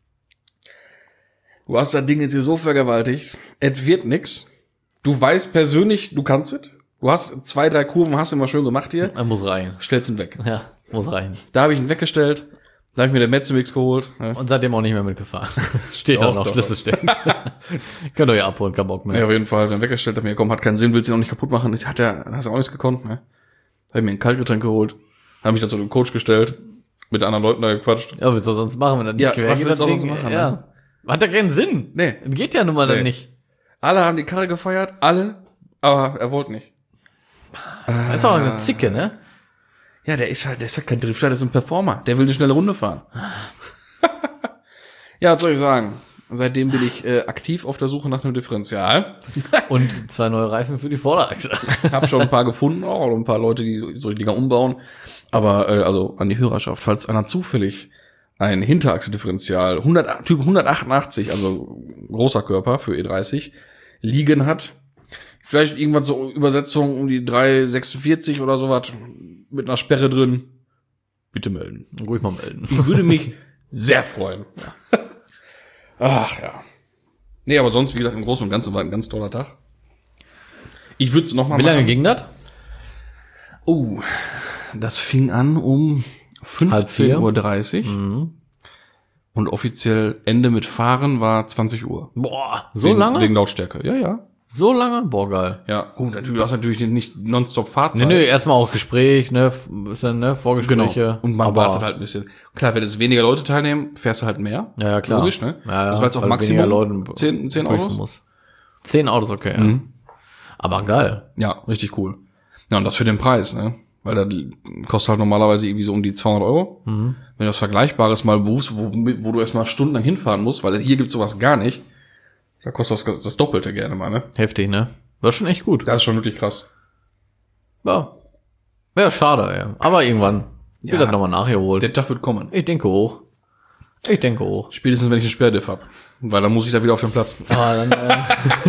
Du hast das Ding jetzt hier so vergewaltigt, es wird nix. Du weißt persönlich, du kannst es. Du hast zwei, drei Kurven, hast du immer schön gemacht hier. er muss rein. Stellst ihn weg. Ja, muss rein. Da habe ich ihn weggestellt. Da habe ich mir den Metzumix geholt. Ne? Und seitdem auch nicht mehr mitgefahren. Steht da Doch, noch, doch, Schlüssel steht. Könnt ihr ja abholen, kein Bock mehr. Ja, auf jeden Fall. Dann weggestellt, hab mir komm, hat keinen Sinn, willst du ihn auch nicht kaputt machen. Das hat er, hast du auch nichts gekonnt. Ne? Hab ich mir ein Kaltgetränk geholt. Hab mich dann zu dem Coach gestellt. Mit anderen Leuten da gequatscht. Ja, willst du sonst machen, wenn er nicht Ja, quer was geht, willst das du Ding? sonst machen, Ja. ne? Hat ja keinen Sinn. Nee. Das geht ja nun mal Nee. dann nicht. Alle haben die Karre gefeiert, alle, aber er wollte nicht. Das ist auch eine Zicke, ne? Ja, der ist halt, der ist halt kein Drifter, der ist ein Performer. Der will eine schnelle Runde fahren. Ja, was soll ich sagen? Seitdem bin ich äh, aktiv auf der Suche nach einem Differential. Und zwei neue Reifen für die Vorderachse. Hab schon ein paar gefunden, auch oder ein paar Leute, die so die Dinger umbauen. Aber äh, also an die Hörerschaft, falls einer zufällig ein Hinterachse-Differential hundert, Typ hundertachtundachtzig, also großer Körper für E dreißig, liegen hat, vielleicht irgendwas so Übersetzung um die drei sechsundvierzig oder sowas mit einer Sperre drin, bitte melden. Ruhig mal melden. Ich würde mich sehr freuen. Ach ja. Nee, aber sonst, wie gesagt, im Großen und Ganzen war ein ganz toller Tag. Ich würde es nochmal Wie lange machen. ging das? Oh, das fing an um fünfzehn Uhr dreißig. Mhm. Und offiziell Ende mit Fahren war zwanzig Uhr. Boah, so wegen, lange? Wegen Lautstärke. Ja, ja. So lange? Boah, geil. Ja, gut, natürlich, du hast natürlich nicht nonstop Nee, Fahrzeit. nee, erstmal auch Gespräch, ne, f- bisschen, ne, Vorgespräche. Genau. Und man aber, wartet halt ein bisschen. Klar, wenn es weniger Leute teilnehmen, fährst du halt mehr. Ja, ja, klar. Logisch, ne? Ja, ja, das war jetzt auch weil Maximum weniger Leuten zehn, zehn prüfen Autos. muss. Zehn Autos, okay, ja. Mhm. Aber geil. Ja, richtig cool. Ja, und das für den Preis, ne? Weil das kostet halt normalerweise irgendwie so um die zweihundert Euro. Mhm. Wenn du was Vergleichbares mal buchst, wo, wo du erstmal stundenlang hinfahren musst, weil hier gibt's sowas gar nicht, da kostet das das Doppelte gerne mal, ne? Heftig, ne? War schon echt gut. Das ist schon wirklich krass. Ja. Ja, schade, ey. Aber irgendwann Ja. wird das nochmal nachgeholt. Der Tag wird kommen. Ich denke hoch. Ich denke hoch. Spätestens, wenn ich einen Sperrdiff hab. Weil dann muss ich da wieder auf den Platz. Aber dann, äh,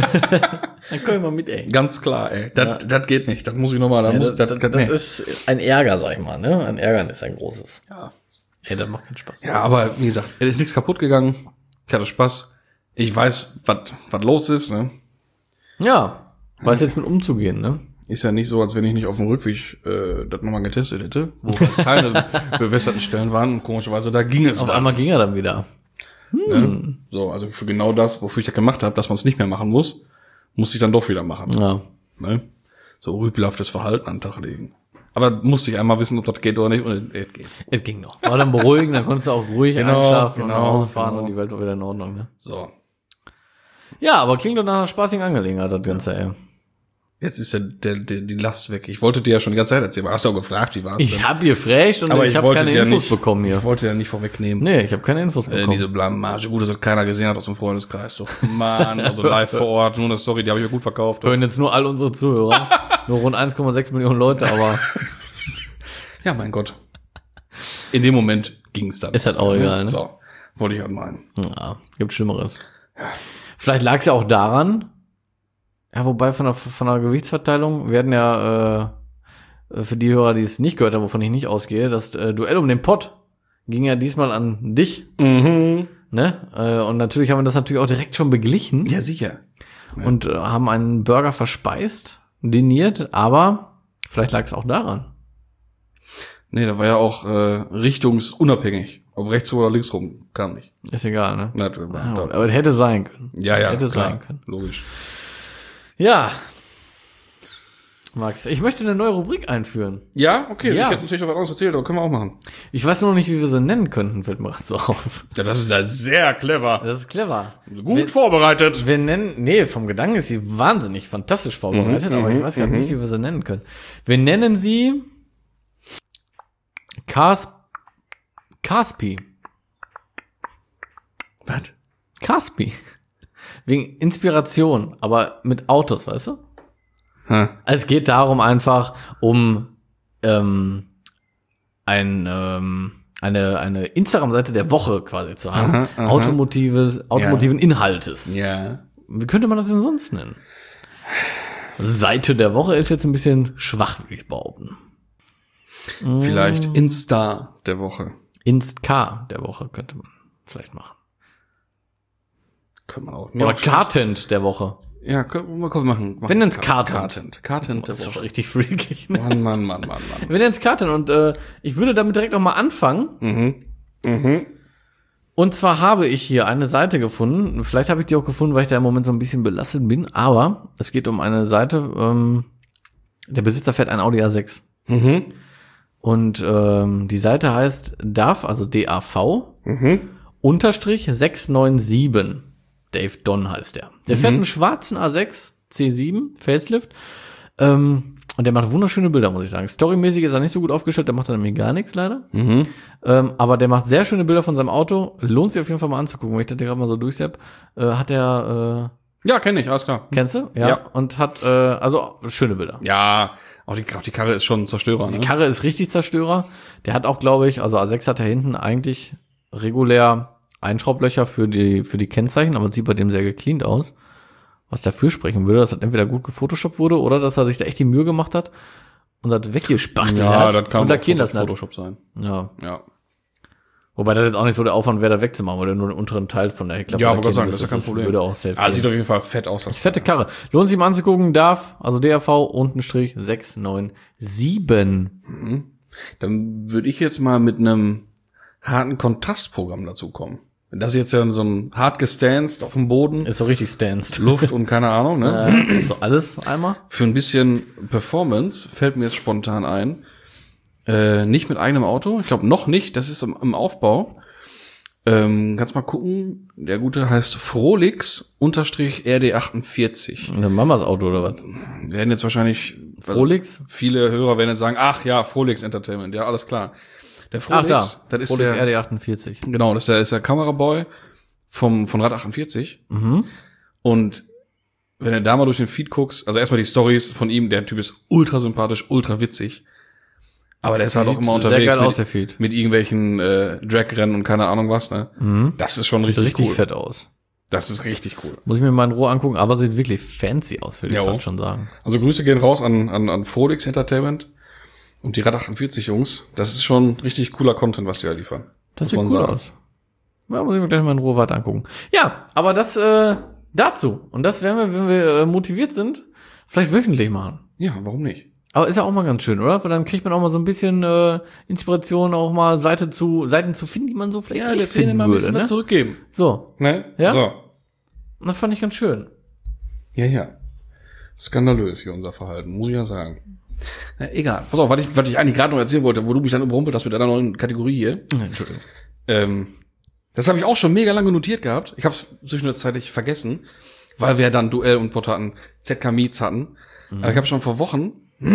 dann komm ich mal mit, ey. Ganz klar, ey. Das, Ja. das geht nicht. Das muss ich nochmal, da Ja, muss, das, das, das, nee. das ist ein Ärger, sag ich mal, ne? Ein Ärgernis, ein großes. Ja. Ey, das macht keinen Spaß. Ja, aber wie gesagt, es ist nichts kaputt gegangen. Ich hatte Spaß. Ich weiß, was was los ist, ne? Ja. Weiß jetzt mit umzugehen, ne? Ist ja nicht so, als wenn ich nicht auf dem Rückweg äh, das nochmal getestet hätte, wo halt keine bewässerten Stellen waren. Und komischerweise, da ging es Auf dann. einmal ging er dann wieder. Ne? So, also für genau das, wofür ich das gemacht habe, dass man es nicht mehr machen muss, muss ich dann doch wieder machen. Ja. Ne? So rüpelhaftes Verhalten an den Tag legen. Aber musste ich einmal wissen, ob das geht oder nicht. Und es geht. Es ging noch. War dann beruhigend, dann konntest du auch ruhig Genau, einschlafen und genau, nach Hause fahren genau. und die Welt war wieder in Ordnung, ne? So. Ja, aber klingt doch nach einer spaßigen Angelegenheit, das Ganze, ey. Jetzt ist der, der, der, die Last weg. Ich wollte dir ja schon die ganze Zeit erzählen, aber hast du auch gefragt, wie war's Ich denn? hab gefragt und Aber ich, ich habe wollte keine dir Infos nicht- bekommen hier. Ich wollte ja nicht vorwegnehmen. Nee, ich habe keine Infos Äh, bekommen. diese Blamage. Gut, dass das keiner gesehen hat aus dem Freundeskreis. Doch, Mann, also live vor Ort, nur eine Story, die habe ich mir gut verkauft. Hören jetzt nur all unsere Zuhörer. Nur rund eins Komma sechs Millionen Leute, aber Ja, mein Gott. In dem Moment ging's dann. Ist halt auch egal, ne? So, wollte ich halt meinen. ja, gibt Schlimmeres. Vielleicht lag es ja auch daran, ja, wobei von der, von der Gewichtsverteilung werden ja äh, für die Hörer, die es nicht gehört haben, wovon ich nicht ausgehe, das äh, Duell um den Pott ging ja diesmal an dich, Mhm. ne? Äh, und natürlich haben wir das natürlich auch direkt schon beglichen. Ja, sicher. Ja. und äh, haben einen Burger verspeist, diniert, aber vielleicht lag es auch daran. Nee, da war ja auch äh, richtungsunabhängig. Ob rechts oder links rum, kam nicht. Ist egal, ne? Na, Ja, aber es hätte sein können. ja, ja, hätte klar, sein können. logisch. Ja. Max, ich möchte eine neue Rubrik einführen. Ja, okay, Ja. ich hätte natürlich noch was anderes erzählt, aber können wir auch machen. Ich weiß nur noch nicht, wie wir sie nennen könnten, fällt mir gerade so auf. Ja, das ist ja sehr clever. Das ist clever. Gut wir, vorbereitet. wir nennen, nee, vom Gedanken ist sie wahnsinnig fantastisch vorbereitet, Mhm, aber ich mhm, weiß gar mhm. nicht, wie wir sie nennen können. Wir nennen sie Cars, Caspi. Was? Caspi. Wegen Inspiration, aber mit Autos, weißt du? Hm. Also es geht darum einfach um ähm, ein, ähm, eine, eine Instagram-Seite der Woche quasi zu haben. Aha, aha. Automotives, automotiven Inhaltes. Ja. Wie könnte man das denn sonst nennen? Seite der Woche ist jetzt ein bisschen schwach, würde ich behaupten. Vielleicht Insta der Woche. Inst-K der Woche könnte man vielleicht machen. Könnte man auch. Oder Cartent der Woche. Ja, können wir, können wir machen. Wir nennen's Cartent. Cartent. Cartent der Das ist Woche. doch richtig freakig. Ne? Mann, Mann, Mann, Mann, Mann. Wir nennen's Cartent und äh, ich würde damit direkt auch mal anfangen. Mhm. Mhm. Und zwar habe ich hier eine Seite gefunden. Vielleicht habe ich die auch gefunden, weil ich da im Moment so ein bisschen belastet bin. Aber es geht um eine Seite, ähm, der Besitzer fährt ein Audi A sechs. Mhm. Und ähm, die Seite heißt D A V, also D A V, Mhm. unterstrich sechs neun sieben. Dave Don heißt der. Der fährt einen schwarzen A sechs C sieben Facelift. Ähm, und der macht wunderschöne Bilder, muss ich sagen. Storymäßig ist er nicht so gut aufgestellt, der macht dann nämlich gar nichts leider. Mhm. Ähm, aber der macht sehr schöne Bilder von seinem Auto. Lohnt sich auf jeden Fall mal anzugucken, wenn ich das hier gerade mal so durchsepp. Äh, hat er, Ja, kenne ich, alles klar. äh, kennst du? Ja. Ja. Und hat, äh, also schöne Bilder. Ja, auch die, auch die Karre ist schon ein Zerstörer, ne? Die Karre ist richtig Zerstörer. Der hat auch, glaube ich, also A sechs hat er hinten eigentlich regulär Einschraublöcher für die, für die Kennzeichen, aber es sieht bei dem sehr gecleant aus. Was dafür sprechen würde, dass das entweder gut gefotoshoppt wurde oder dass er sich da echt die Mühe gemacht hat und das weggespachtelt Ja, hat das kann und auch lackieren lassen hat. Photoshop sein. Ja. Ja. Wobei das jetzt auch nicht so der Aufwand wäre, da wegzumachen, weil der nur den unteren Teil von der Heckklappe Ja, wollte lackieren gerade sagen, das ist ja kein Problem. Würde auch safe Ah, gehen. sieht auf jeden Fall fett aus. Das Fette Karre. Lohnt sich mal anzugucken, darf, also D A V unten Strich sechs neun sieben. Dann würde ich jetzt mal mit einem harten Kontrastprogramm dazu kommen. Das ist jetzt ja so ein hart gestanzt auf dem Boden, Ist so richtig stanced. Luft und keine Ahnung, ne? Äh, so alles einmal. Für ein bisschen Performance fällt mir jetzt spontan ein. Äh, nicht mit eigenem Auto. Ich glaube noch nicht. Das ist im, im Aufbau. Ähm, kannst mal gucken. Der gute heißt Frolix unterstrich R D achtundvierzig. Eine Mamas Auto oder was? Werden jetzt wahrscheinlich Frolix? Also viele Hörer werden jetzt sagen, ach ja, Frolix Entertainment. Ja, alles klar. Der Frolix, Ach da, das ist Frolix der, R D achtundvierzig. genau, das ist der, ist der Kameraboy vom, von Rad achtundvierzig. Mhm. Und wenn du da mal durch den Feed guckst, also erstmal die Stories von ihm, der Typ ist ultra sympathisch, ultra witzig. Aber der ist halt auch immer Sehr unterwegs geil aus, der mit, Feed. mit irgendwelchen äh, Drag-Rennen und keine Ahnung was, ne? Mhm. Das ist schon Sieht richtig, richtig cool. fett aus. Das ist richtig cool. Muss ich mir mal in Ruhe angucken, aber sieht wirklich fancy aus, würde ich Jo. fast schon sagen. Also Grüße gehen raus an, an, an Frolix Entertainment und die Rad achtundvierzig Jungs. Das ist schon richtig cooler Content, was die da liefern. Das muss sieht man cool sagen. aus. Ja, muss ich mir gleich mal in Ruhe weiter angucken. Ja, aber das äh, dazu. Und das werden wir, wenn wir äh, motiviert sind, vielleicht wöchentlich machen. Ja, warum nicht? Aber ist ja auch mal ganz schön, oder? Weil dann kriegt man auch mal so ein bisschen äh, Inspiration, auch mal Seite zu, Seiten zu finden, die man so vielleicht nicht finden würde. Ne? zurückgeben. So, Ne? Ja? So. das fand ich ganz schön. Ja, ja. Skandalös hier unser Verhalten, muss ich ja sagen. Na, egal. Pass auf, was ich, was ich eigentlich gerade noch erzählen wollte, wo du mich dann überrumpelt hast mit deiner neuen Kategorie hier. Entschuldigung. Ähm, das habe ich auch schon mega lange notiert gehabt. Ich habe es zwischenzeitlich vergessen, weil wir ja dann Duell und Pott hatten, Z K Meets hatten. Mhm. Aber ich habe schon vor Wochen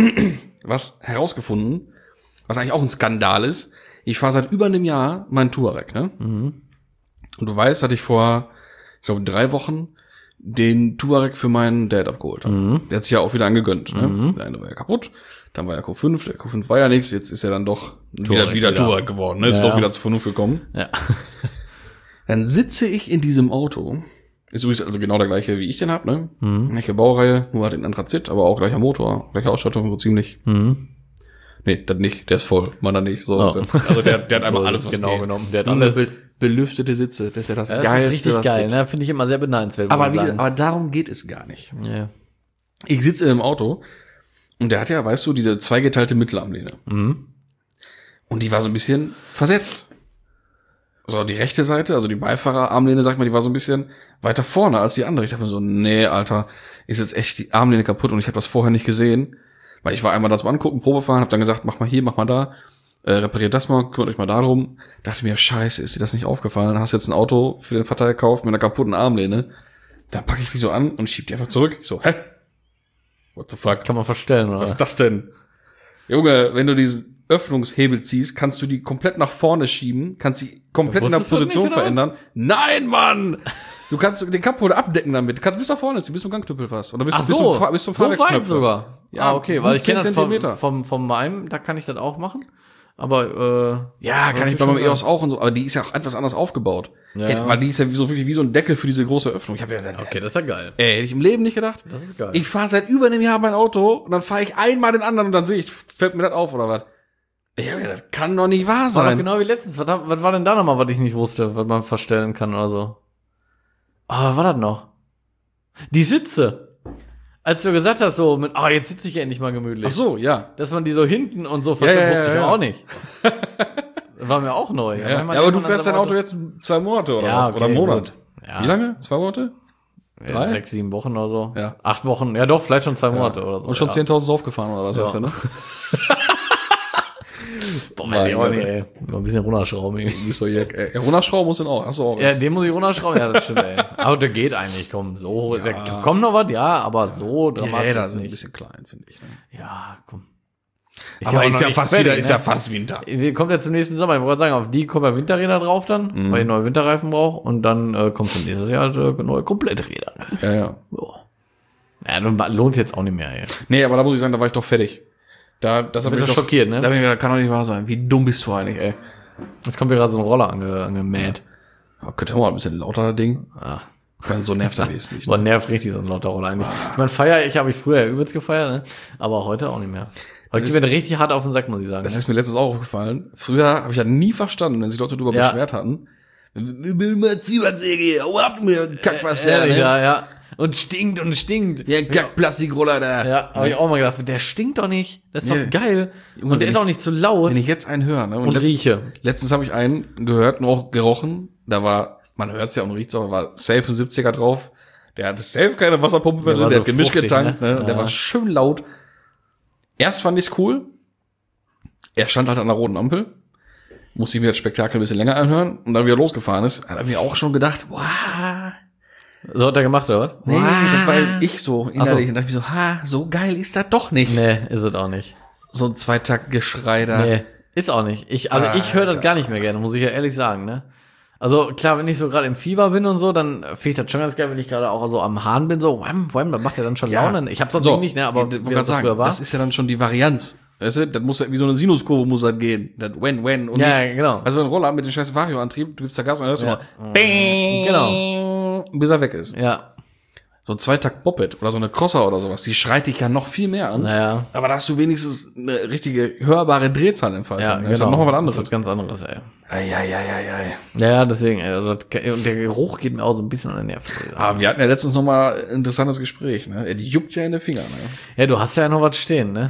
was herausgefunden, was eigentlich auch ein Skandal ist. Ich fahre seit über einem Jahr meinen Touareg, ne? Mhm. Und du weißt, hatte ich vor, ich glaube, drei Wochen den Touareg für meinen Dad abgeholt habe. Mhm. Der hat sich ja auch wieder angegönnt, ne? Mhm. Der eine war ja kaputt, dann war ja Q fünf, der Q fünf war ja nichts, jetzt ist er dann doch wieder, Touareg wieder wieder. Touareg geworden, ne? Ist Ja, doch ja. wieder zur Vernunft gekommen. Ja. Dann sitze ich in diesem Auto, ist übrigens also genau der gleiche, wie ich den hab, ne? Mhm. Gleiche Baureihe, nur halt in Anthrazit, aber auch gleicher Motor, gleiche Ausstattung, so ziemlich. Mhm. Nee, das nicht, der ist voll, meiner nicht. So, Oh. also der, der hat einmal So, alles, was genau geht. genommen. Der hat Und alles. be belüftete Sitze, das ist ja das Ja, das Geilste, ist richtig was geil, gibt. ne? Finde ich immer sehr beneidenswert. muss Aber, ich wie, sagen. aber darum geht es gar nicht. ja. Ich sitze im Auto und der hat ja, weißt du, diese zweigeteilte Mittelarmlehne. Mhm. Und die war so ein bisschen versetzt. So, die rechte Seite, also die Beifahrerarmlehne, sag mal, die war so ein bisschen weiter vorne als die andere. Ich dachte mir so, nee, Alter, ist jetzt echt die Armlehne kaputt und ich habe das vorher nicht gesehen. Weil ich war einmal das mal angucken, Probe fahren, hab dann gesagt, mach mal hier, mach mal da, äh, repariert das mal, kümmert euch mal darum. Dachte mir, scheiße, ist dir das nicht aufgefallen? Hast jetzt ein Auto für den Vater gekauft mit einer kaputten Armlehne. Dann packe ich die so an und schieb die einfach zurück. Ich so, hä? What the fuck? Kann man verstellen, oder? Was ist das denn? Junge, wenn du diesen Öffnungshebel ziehst, kannst du die komplett nach vorne schieben, kannst sie komplett in der Wusstest du das Position nicht, oder? verändern. Nein, Mann! Du kannst den Cupholder abdecken damit. Du kannst bis nach vorne ziehen, bis zum Gangknüppel fast. Oder bis, Ach bis so, zum, Fahr- bis zum so weit Fahrwerksknopf. sogar. Ja, Ah, okay, weil ich zehn kenne das vom, Zentimeter. vom, vom meinem, da kann ich das auch machen. Aber, äh. Ja, kann ich bei schon meinem E O S auch und so, aber die ist ja auch etwas anders aufgebaut. Ja. Hätte, weil die ist ja wie so, wirklich wie so ein Deckel für diese große Öffnung. Ich habe ja gesagt, Okay, das ist ja geil. ey, hätte ich im Leben nicht gedacht. Das ist geil. Ich fahre seit über einem Jahr mein Auto und dann fahre ich einmal den anderen und dann sehe ich, fällt mir das auf oder was? Ja, das kann doch nicht wahr war sein. doch genau wie letztens. Was, was war denn da nochmal, was ich nicht wusste, was man verstellen kann oder so? Ah, was war das noch? Die Sitze. Als du gesagt hast, so mit, ah, jetzt sitze ich ja endlich mal gemütlich. Ach so, ja. Dass man die so hinten und so verstellt, Ja, ja, wusste ja, ich ja. auch nicht. Das war mir auch neu. Ja, manchmal ja, aber denkt du man fährst an dein das Auto jetzt zwei Monate oder Ja, was? okay, Oder einen Monat. gut. Ja. Wie lange? Zwei Monate? Ja, Drei? sechs, sieben Wochen oder so. Ja. Acht Wochen. Ja, doch, vielleicht schon zwei Monate oder so. Und schon ja. zehntausend aufgefahren oder was Ja. hast du, ne? Boah, weiß ich auch Mein nicht, Gott. ey. Mal ein bisschen runterschrauben irgendwie. Du bist doch hier, äh, runterschrauben musst du den auch. Hast du auch. Ja, den muss ich runterschrauben, ja, das stimmt, ey. Aber der geht eigentlich, komm, so, der, kommt noch was, ja, aber so die dramatisch Räder ist sind ein nicht. bisschen klein, finde ich. Ne? Ja, komm. Aber auch ist noch ja nicht fast fertig, wieder, ist ne? ja fast Winter. Wir kommen ja zum nächsten Sommer. Ich wollte gerade sagen, auf die kommen ja Winterräder drauf dann, Mhm. weil ich neue Winterreifen brauche. Und dann äh, kommt zum nächsten Jahr halt, äh, neue Kompletträder. Ne? Ja, ja. So. Ja, dann lohnt jetzt auch nicht mehr, ey. Nee, aber da muss ich sagen, da war ich doch fertig. Da, das hat bist mich du doch schockiert, ne? Da bin ich gedacht, kann doch nicht wahr sein. Wie dumm bist du eigentlich, ey? Jetzt kommt mir gerade so ein Roller ange, angemäht. Oh, könnte mal ein bisschen lauter, das Ding. Ah. Weil so nervt er wesentlich. Boah, nervt richtig so ein lauter Roller eigentlich. Ich meine, feier ich habe ich früher ja übelst gefeiert, ne? Aber heute auch nicht mehr. Heute geht mir richtig hart auf den Sack, muss ich sagen. Das ne? ist mir letztens auch aufgefallen. Früher habe ich ja nie verstanden, wenn sich Leute darüber Ja. beschwert hatten. Ich will mal Zwiebacksäge, hau ab mir, kack was der, Ehrlich, ne? ja, ja. Und stinkt und stinkt. Ja, kack Plastikroller da. Ja, habe ich auch mal gedacht, der stinkt doch nicht. Das ist Nee. doch geil. Junge, Und der wenn ist ich- auch nicht zu laut. Wenn ich jetzt einen höre, ne? und letzt- rieche. Letztens habe ich einen gehört und auch gerochen. Da war, man hört's ja und riecht's auch, war safe ein siebziger drauf. Der hatte safe keine Wasserpumpe Der drin, war der so hat gemischt fruchtig, getankt, ne? ne? Und der Ja. war schön laut. Erst fand ich's cool. Er stand halt an der roten Ampel. Musste ich mir das Spektakel ein bisschen länger anhören. Und dann, wie er losgefahren ist, hat er mir auch schon gedacht, wow. So hat er gemacht, oder was? Nee, das war ich so innerlich. Ach so. Und dachte ich so, ha, so geil ist das doch nicht. Nee, ist es auch nicht. So ein Zweitakt-Geschrei da. Nee, ist auch nicht. Ich, also ich höre das gar nicht mehr gerne, muss ich ja ehrlich sagen, ne? Also klar, wenn ich so gerade im Fieber bin und so, dann finde ich das schon ganz geil, wenn ich gerade auch so am Hahn bin, so, wham, wham, dann macht er dann schon Ja. Laune. Ich hab so ein So, Ding nicht, ne, aber ich wollte wie gerade das so sagen, früher war. das ist ja dann schon die Varianz. Weißt du, das muss ja wie so eine Sinuskurve muss das gehen. Das when, when und Ja, nicht, genau. Also ein Roller mit dem scheiß Vario-Antrieb, du gibst da Gas und dann hörst du Ja. mal, bing, Genau. bis er weg ist. Ja, So ein Zweitakt-Moped oder so eine Crosser oder sowas, die schreit dich ja noch viel mehr an. naja. Aber da hast du wenigstens eine richtige hörbare Drehzahlentfaltung. Ja, Das genau. ist ja noch mal was Das anderes. ist was ganz anderes, ey. Eieieiei. Ja, ja, deswegen, ey, also das, und der Geruch geht mir auch so ein bisschen an den Nerven. muss ich sagen. Aber wir hatten ja letztens noch mal ein interessantes Gespräch, ne? Die juckt ja in den Finger, ne? Ja, du hast ja noch was stehen, ne?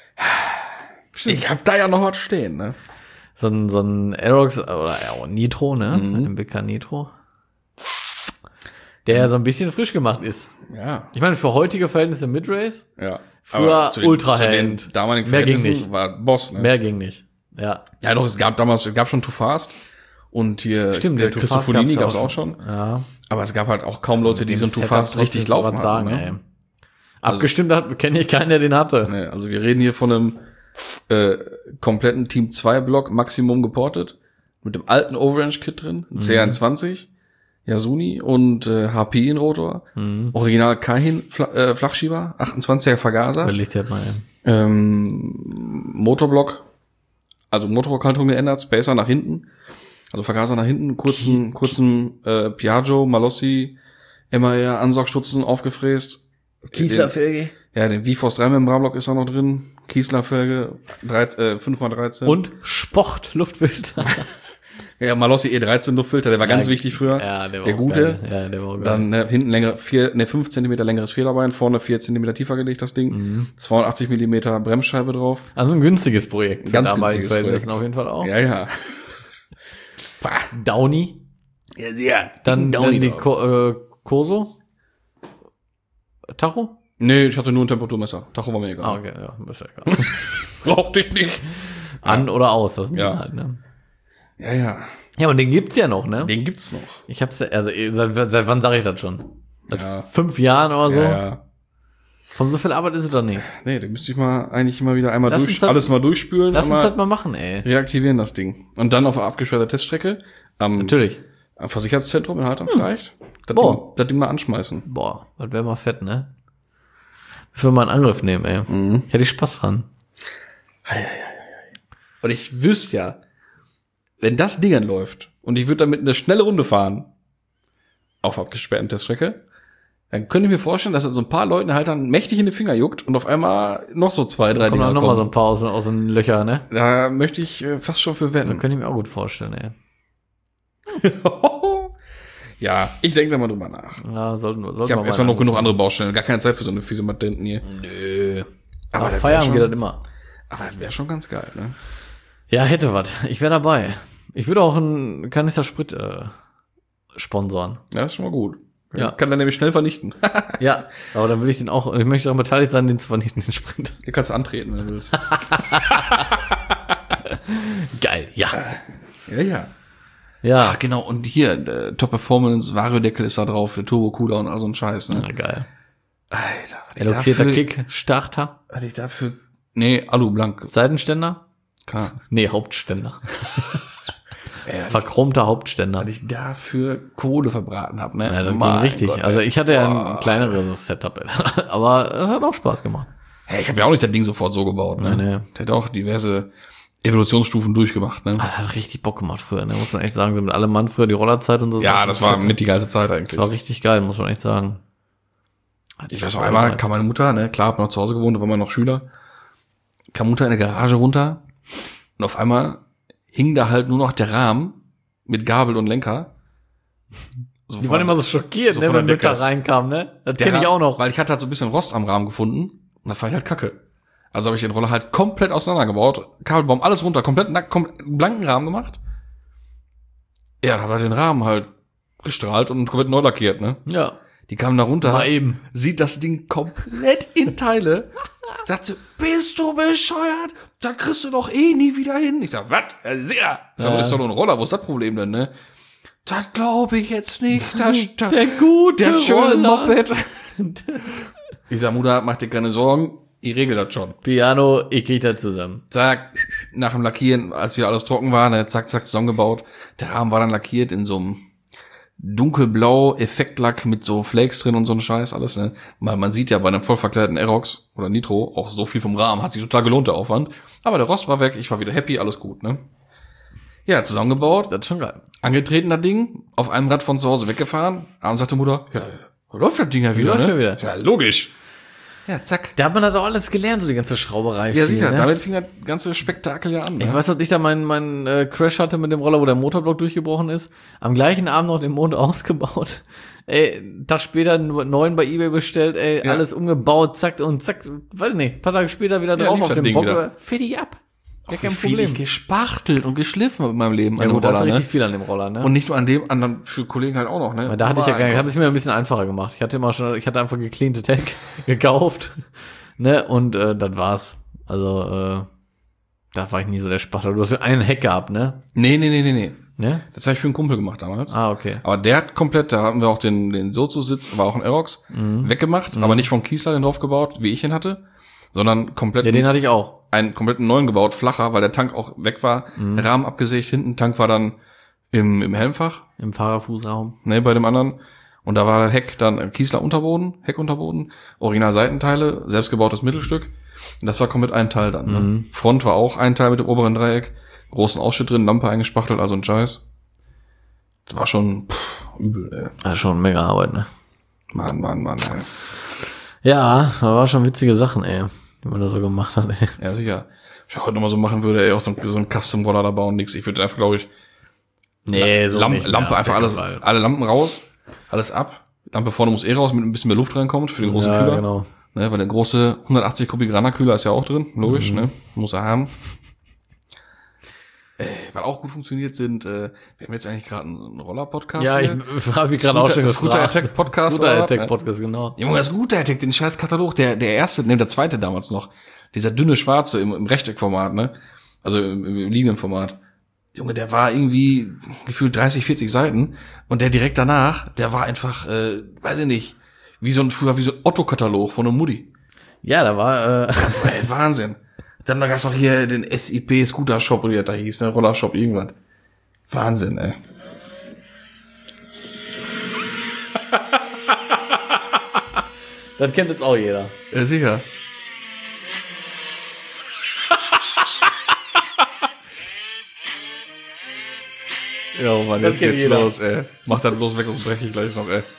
Ich hab da ja noch was stehen, ne? So ein, so ein Aerox oder ja, Nitro, ne? Mhm. Ein B K Nitro. Der ja so ein bisschen frisch gemacht ist. Ja. Ich meine, für heutige Verhältnisse Midrace, Ja. Früher Aber zu den- Ultra-Hand. zu den damaligen Mehr ging Verhältnissen nicht. war Boss, ne? mehr ging nicht. Ja. Ja, doch, es gab damals, es gab schon Too Fast. Und hier, Stimmt, der der Too Christofolini Fast gab's gab's auch schon. Ja. Aber es gab halt auch kaum Leute, die so ein Too Setup Fast richtig trotzdem laufen was hatten, sagen, ne? ey. Abgestimmt hat, kenne ich keinen, der den hatte. Nee, also wir reden hier von einem äh, kompletten Team zwei Block Maximum geportet. Mit dem alten Overrange-Kit drin. Ein C einundzwanzig. Yasuni und äh, H P in Rotor. Original Kaihin Fla äh, Flachschieber. achtundzwanziger Vergaser. Überlegt halt mal, ey. Ähm, Motorblock, also Motorblockhaltung geändert, Spacer nach hinten, also Vergaser nach hinten, kurzen, kurzen äh, Piaggio, Malossi, M A R Ansaugstutzen aufgefräst. Kieferfelge. Ja, den V-Force drei Membranblock ist auch noch drin. Kiesler-Felge, äh, fünf mal dreizehn. Und Sport-Luftfilter. Ja, Malossi E dreizehn Luftfilter, der war Ja, ganz wichtig früher. Ja, der war der auch gute. Geil. Ja, der war auch geil. Dann ne, hinten längere, vier, ne, fünf Zentimeter längeres Federbein, vorne vier Zentimeter tiefer gelegt, das Ding. Mhm. zweiundachtzig Millimeter Bremsscheibe drauf. Also ein günstiges Projekt. Ein ganz günstiges Projekt. Auf jeden Fall auch. Ja, ja. Downy. Ja, ja. Dann, Downy dann die drauf. Ko äh, Koso. Tacho? Nee, ich hatte nur ein Temperaturmesser. Tacho war mir egal. Ah, okay, ja, ist ja egal. Brauchte ich nicht. An oder aus, das Ja. ja. halt, ne? Ja, ja. Ja, und den gibt's ja noch, ne? Den gibt's noch. Ich hab's ja, also seit, seit wann sage ich das schon? Seit Ja. fünf Jahren oder so? Ja, ja. Von so viel Arbeit ist es doch nicht. Nee, den müsste ich mal eigentlich immer wieder einmal Lass durch, uns das- alles mal durchspülen. Lass uns einmal das mal machen, ey. reaktivieren das Ding. Und dann auf einer abgesperrter Teststrecke am, Natürlich. am Versicherungszentrum in Haltern vielleicht. Das, Boah. Ding, das Ding mal anschmeißen. Boah, das wäre mal fett, ne? Ich will mal einen Angriff nehmen, ey. Mhm. Hätte ich Spaß dran. Und ich wüsste ja, wenn das Ding dann läuft und ich würde damit eine schnelle Runde fahren auf abgesperrten Teststrecke, dann könnte ich mir vorstellen, dass er so ein paar Leuten halt dann mächtig in die Finger juckt und auf einmal noch so zwei, drei Kommen Dinger dann noch mal so kommen. ein paar aus, aus den Löchern, ne? Da möchte ich äh, fast schon für Das wetten. könnte ich mir auch gut vorstellen, ey. Ja, ich denke da mal drüber nach. Ja, sollten, sollten Ich habe erstmal noch genug andere Baustellen. Gar keine Zeit für so eine fiese Matenten hier. Nö. Aber Aber das Feierabend wär geht schon- das immer. Aber das wäre schon ganz geil, ne? Ja, hätte was. Ich wäre dabei. Ich würde auch einen Kanister Sprit äh, sponsoren. Ja, das ist schon mal gut. Ja. Kann dann nämlich schnell vernichten. Ja, aber dann will ich den auch, ich möchte auch beteiligt sein, den zu vernichten, den Sprint. Hier kannst du antreten, wenn du willst. Geil, ja. Ja, ja. Ja. Ach, genau. Und hier, äh, Top Performance, Variodeckel ist da drauf, der Turbo Cooler und all so ein Scheiß, ne? Na, geil. Alter, was ich Eloxierter dafür- Kick, Starter, Was ich dafür, nee, Alu blank. Seitenständer? Klar. Nee, Hauptständer. Ey, was Verchromter Hauptständer. ich dafür Kohle verbraten hab, ne? Ja, das ging Mein richtig. Gott, also ey. ich hatte ja Boah. ein kleineres Setup, ey. Aber es hat auch Spaß gemacht. Hey, ich habe ja auch nicht das Ding sofort so gebaut, ne? Nee, nee. Der hat auch diverse Evolutionsstufen durchgemacht, ne? Das hat richtig Bock gemacht früher, ne? Muss man echt sagen. So mit allem Mann früher die Rollerzeit und so. Ja, das war mit die geilste Zeit Das eigentlich. war richtig geil, muss man echt sagen. Hat Ich echt weiß noch Spaß einmal, gemacht. kam meine Mutter, ne, klar, hab noch zu Hause gewohnt, da war man noch Schüler, kam Mutter in der Garage runter und auf einmal hing da halt nur noch der Rahmen mit Gabel und Lenker. So Die von- waren immer so schockiert, so ne, von wenn der Mütter Decke. reinkam, ne? Das der kenne ich Ra- auch noch. Weil ich hatte halt so ein bisschen Rost am Rahmen gefunden und das fand ich halt kacke. Also habe ich den Roller halt komplett auseinandergebaut, Kabelbaum, alles runter, komplett nackt, komplett blanken Rahmen gemacht. Ja, dann hat er den Rahmen halt gestrahlt und komplett neu lackiert, ne? Ja. Die kamen da runter. Mal eben. Sieht das Ding komplett in Teile. Sagt sie, bist du bescheuert? Da kriegst du doch eh nie wieder hin. Ich sag, was? Ja, sicher. Ich sag, Ja. ist doch nur ein Roller, wo ist das Problem denn, ne? Das glaube ich jetzt nicht. Das, das, Der gute der schöne Roller. Moped. Ich sag, Mutter, mach dir keine Sorgen. Ich regel das schon. Piano, ich krieg das zusammen. Zack, nach dem Lackieren, als wieder alles trocken war, ne, zack, zack, zusammengebaut. Der Rahmen war dann lackiert in so einem dunkelblau Effektlack mit so Flakes drin und so ein Scheiß, alles, ne. Man, man sieht ja bei einem voll verkleideten Aerox oder Nitro auch so viel vom Rahmen, hat sich total gelohnt, der Aufwand. Aber der Rost war weg, ich war wieder happy, alles gut, ne. Ja, zusammengebaut, Das ist schon geil. angetreten, das Ding, auf einem Rad von zu Hause weggefahren. Abends sagte Mutter, ja, läuft das Ding ja wieder, Läuft ne? ja wieder. Ja, logisch. Ja, zack. Da hat man das auch alles gelernt, so die ganze Schrauberei. Ja, viel, sicher, ne? damit fing das ganze Spektakel ja an, ne? Ich weiß, dass ich da meinen meinen äh, Crash hatte mit dem Roller, wo der Motorblock durchgebrochen ist. Am gleichen Abend noch den Mond ausgebaut. Ey, einen Tag später einen neuen bei eBay bestellt, ey, Ja. alles umgebaut, zack und zack, weiß nicht, ein paar Tage später wieder Ja, drauf lief auf das dem Ding Bock, wieder. fertig ab. Gar Wie kein viel Problem. ich gespachtelt und geschliffen in meinem Leben Ja an dem gut, da ist Roller, richtig ne? viel an dem Roller, ne? Und nicht nur an dem, anderen für Kollegen halt auch noch, ne? Weil da hatte ich ja gar nicht, Aber- hatte es mir ein bisschen einfacher gemacht. Ich hatte immer schon, ich hatte einfach gecleante Tech gekauft, ne, und äh, das war's. Also, äh, da war ich nie so der Spachtel. Du hast ja einen Heck gehabt, ne? Nee, nee, nee, nee, nee. Ne? Das habe ich für einen Kumpel gemacht damals. Ah, okay. Aber der hat komplett, da hatten wir auch den, den Sozu-Sitz, war auch ein Aerox, Mhm. weggemacht, aber nicht von Kiesler den drauf gebaut, wie ich ihn hatte, sondern komplett Ja, den hatte ich auch. einen kompletten neuen gebaut, flacher, weil der Tank auch weg war, Mhm. Rahmen abgesägt, hinten Tank war dann im, im Helmfach, Im Fahrerfußraum. ne, bei dem anderen. Und da war der Heck dann Kiesler Unterboden, Heckunterboden, Original Seitenteile, selbstgebautes Mittelstück. Und das war komplett ein Teil dann. Ne? Mhm. Front war auch ein Teil mit dem oberen Dreieck, großen Ausschnitt drin, Lampe eingespachtelt, also ein Scheiß. Das war schon pff, übel, ey. Das ist schon mega Arbeit, ne? Mann, Mann, Mann, ey. Ja, da war schon witzige Sachen, ey, die man da so gemacht hat, ey. Ja, sicher. Ich heute nochmal so machen würde, ey, auch so, so ein Custom-Roller da bauen, nix. Ich würde einfach, glaube ich, Nee, so Lamp, nicht mehr, Lampe auf einfach jeden alles, Fall. alle Lampen raus, alles ab. Lampe vorne muss eh raus, mit ein bisschen mehr Luft reinkommt für den großen Ja, Kühler. genau. Ne, weil der große hundertachtzig kubik Rana-Kühler ist ja auch drin, logisch, Mhm. ne? Muss er haben. Äh, was auch gut funktioniert sind, äh, wir haben jetzt eigentlich gerade einen Roller-Podcast. Ja, ich hier. habe mich gerade auch schon Scooter gefragt. Attack Podcast. Scooter oder was, Attack ne? Podcast, genau. Junge, das Scooter Attack, den scheiß Katalog, der, der erste, ne, der zweite damals noch. Dieser dünne Schwarze im, im Rechteckformat, ne? Also im, im Linienformat. Junge, der war irgendwie gefühlt dreißig, vierzig Seiten. Und der direkt danach, der war einfach, äh, weiß ich nicht, wie so ein, früher wie so ein Otto-Katalog von einem Mutti. Ja, da war, äh, Ey, Wahnsinn. Dann da gab's noch hier den S I P Scooter Shop, oder wie das da hieß, ne? Roller Shop, irgendwas. Wahnsinn, ey. das kennt jetzt auch jeder. Ja, sicher. Ja, Mann, Das jetzt kennt geht's jeder. los, ey. Mach das bloß weg, sonst breche ich gleich noch, ey.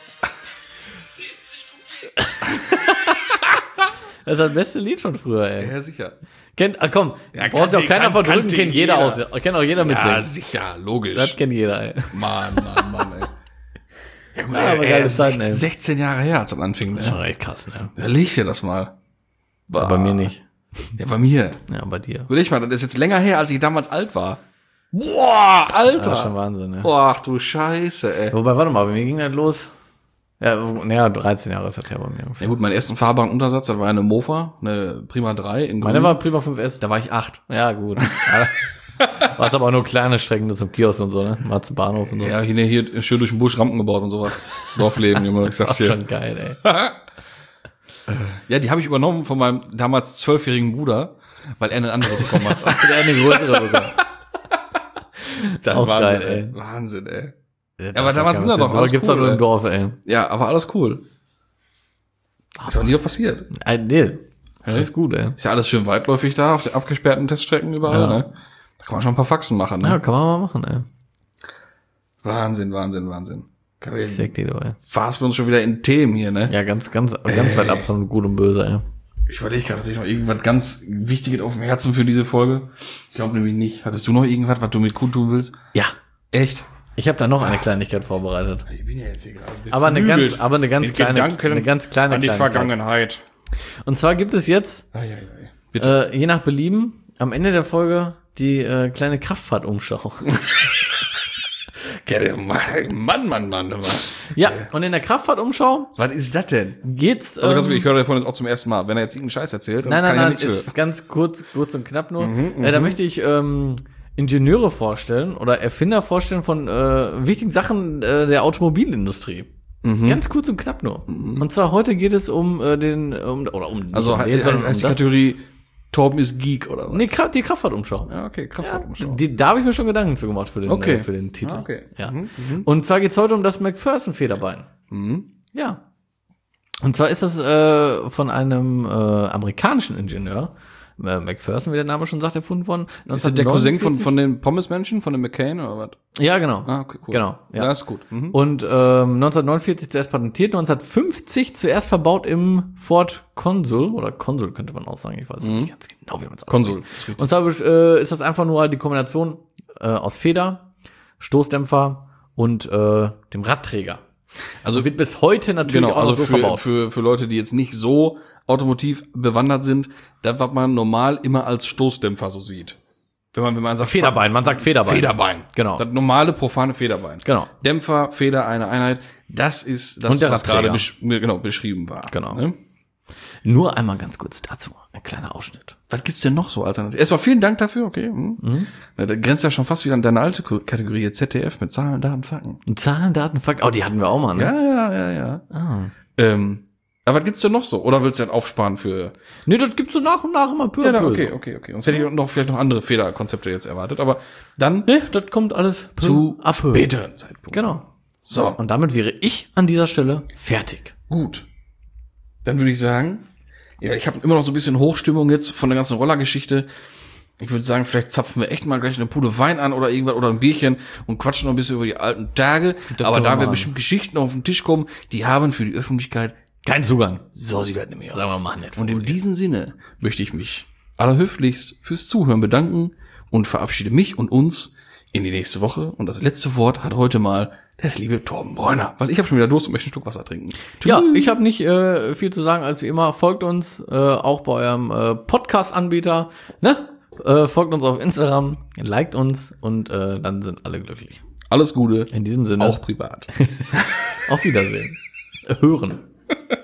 Das ist das beste Lied von früher, ey. Ja, sicher. Kennt, ah, komm, Ja, brauchst du auch kannte- keiner kan- verdrücken, kannte kennt jeder, jeder. aus. Kennt auch jeder Ja, mitsingen. sicher, logisch. Das kennt jeder, ey. Mann, Mann, Mann, ey. Ja, gut, Ja, aber geile Zeiten, ey. sechzehn Jahre her, als das anfing, Das ist ne? schon echt krass, ne? Da leg dir das mal. Aber bei mir nicht. Ja, bei mir. Ja, bei dir. Will ich mal, das ist jetzt länger her, als ich damals alt war. Boah, Alter. Das ist schon Wahnsinn, ne? Boah, ach du Scheiße, ey. Wobei, warte mal, bei mir ging das los. Ja, naja, dreizehn Jahre ist das her bei mir Ja ungefähr. gut, meinen ersten fahrbaren Untersatz, das war eine Mofa, eine Prima drei in Meine Grün. war Prima fünf S. Da war ich acht. Ja, gut. War es aber auch nur kleine Strecken zum Kiosk und so, ne? Mal zum Bahnhof und so. Ja, hier, hier schön durch den Busch Rampen gebaut und sowas. Dorfleben, Junge, ich sag's Auch dir. schon geil, ey. Ja, die habe ich übernommen von meinem damals zwölfjährigen Bruder, weil er eine andere bekommen hat. Der eine größere bekommen. Das Auch Wahnsinn, geil, ey. ey. Wahnsinn, ey. Ja, aber damals ging das doch aber alles gibt's cool, doch nur ey. im Dorf, ey. Ja, aber alles cool. Ist auch nie was passiert. Äh, nee. Alles gut, ey. Ist ja alles schön weitläufig da, auf den abgesperrten Teststrecken überall, Ja. ne? Da kann man schon ein paar Faxen machen, ne? Ja, kann man mal machen, ey. Wahnsinn, Wahnsinn, Wahnsinn. Ich sag dir, du, ey. Warst wir uns schon wieder in Themen hier, ne? Ja, ganz, ganz, ganz weit ab von Gut und Böse, ey. Ich überlege gerade, hatte ich noch irgendwas ganz Wichtiges auf dem Herzen für diese Folge? Ich glaube nämlich nicht. Hattest du noch irgendwas, was du mit kundtun willst? Ja. Echt? Ich habe da noch eine Kleinigkeit vorbereitet. Ich bin ja jetzt hier gerade Aber eine beflügelt. ganz, aber eine ganz Mit kleine, Gedanken eine ganz kleine an die Kleinigkeit. Vergangenheit. Und zwar gibt es jetzt, Ai, ai, ai. Bitte. äh, je nach Belieben, am Ende der Folge die äh, kleine Kraftfahrtumschau. Äh, Mann, Mann, Mann, Mann. Ja, und in der Kraftfahrtumschau Was ist das denn? geht's. Also ganz ähm, ehrlich, ich höre davon jetzt auch zum ersten Mal. Wenn er jetzt irgendeinen Scheiß erzählt, dann Nein, kann nein, ich nein, ja nichts ist ganz kurz, kurz und knapp nur. äh, da möchte ich ähm, Ingenieure vorstellen oder Erfinder vorstellen von äh, wichtigen Sachen äh, der Automobilindustrie. Ganz kurz und knapp nur. Und zwar heute geht es um äh, den, um, oder um, nicht Also um heißt den, heißt sondern um heißt die das. Kategorie Torben ist Geek oder was? Nee, Kra- die Kraftfahrtumschau. Ja, okay, Kraftfahrtumschau. Die, da habe ich mir schon Gedanken zu gemacht für den, Okay. äh, für den Titel. Ah, okay. Ja. Und zwar geht's heute um das McPherson-Federbein. Ja. Und zwar ist das äh, von einem äh, amerikanischen Ingenieur, äh, McPherson, wie der Name schon sagt, erfunden worden. Ist das der Cousin von, neunzehnhundertneunundvierzig. von den Pommesmenschen, von dem McCain oder was? Ja, genau. Ah, okay, cool. Genau, ja. Das ist gut. Mhm. Und ähm, neunzehnhundertneunundvierzig zuerst patentiert, neunzehnhundertfünfzig zuerst verbaut im Ford Consul, oder Consul könnte man auch sagen, ich weiß nicht ganz genau, wie man es Konsul. ausspricht. Und zwar äh, ist das einfach nur die Kombination äh, aus Feder, Stoßdämpfer und äh, dem Radträger. Also wird bis heute natürlich Genau, auch noch also so für, verbaut. für, für Leute, die jetzt nicht so automotiv bewandert sind, das, was man normal immer als Stoßdämpfer so sieht. Wenn man, wenn man sagt, Federbein, man sagt Federbein. Federbein. Genau. Das normale, profane Federbein. Genau. Dämpfer, Feder, eine Einheit. Das ist das, Und der was gerade Radträger. besch genau, beschrieben war. Genau. Ne? Nur einmal ganz kurz dazu, ein kleiner Ausschnitt. Was gibt's denn noch so alternativ? Erstmal vielen Dank dafür, okay. Hm. Na, da grenzt ja schon fast wieder an deine alte K- Kategorie Z D F mit Zahlen, Daten, Fakten. Zahlen, Daten, Fakten. Oh, die hatten wir auch mal, ne? Ja, ja, ja, ja. Ah. Ähm, aber was gibt's denn noch so? Oder willst du das aufsparen für... Nee, das gibt's so nach und nach immer peu à Ja, peu. okay, okay, okay. Sonst hätte ich noch vielleicht noch andere Fehlerkonzepte jetzt erwartet. Aber dann Nee, das kommt alles peu zu à peu. späteren Zeitpunkt. Genau. So, Und damit wäre ich an dieser Stelle fertig. gut. Dann würde ich sagen, ja, ich habe immer noch so ein bisschen Hochstimmung jetzt von der ganzen Rollergeschichte. Ich würde sagen, vielleicht zapfen wir echt mal gleich eine Pude Wein an oder irgendwas oder ein Bierchen und quatschen noch ein bisschen über die alten Tage. Das Aber können wir da werden machen. bestimmt Geschichten auf den Tisch kommen, die haben für die Öffentlichkeit Kein Zugang. So sieht das nämlich aus. Sagen wir mal nett Und in formuliert. diesem Sinne möchte ich mich allerhöflichst fürs Zuhören bedanken und verabschiede mich und uns in die nächste Woche. Und das letzte Wort hat heute mal der liebe Torben Bräuner, weil ich habe schon wieder Durst und möchte ein Stück Wasser trinken. Ja, ich habe nicht äh, viel zu sagen, als wie immer. Folgt uns äh, auch bei eurem äh, Podcast-Anbieter. Ne? Äh, folgt uns auf Instagram, liked uns und äh, dann sind alle glücklich. Alles Gute. In diesem Sinne. Auch privat. Auf Wiedersehen. Hören.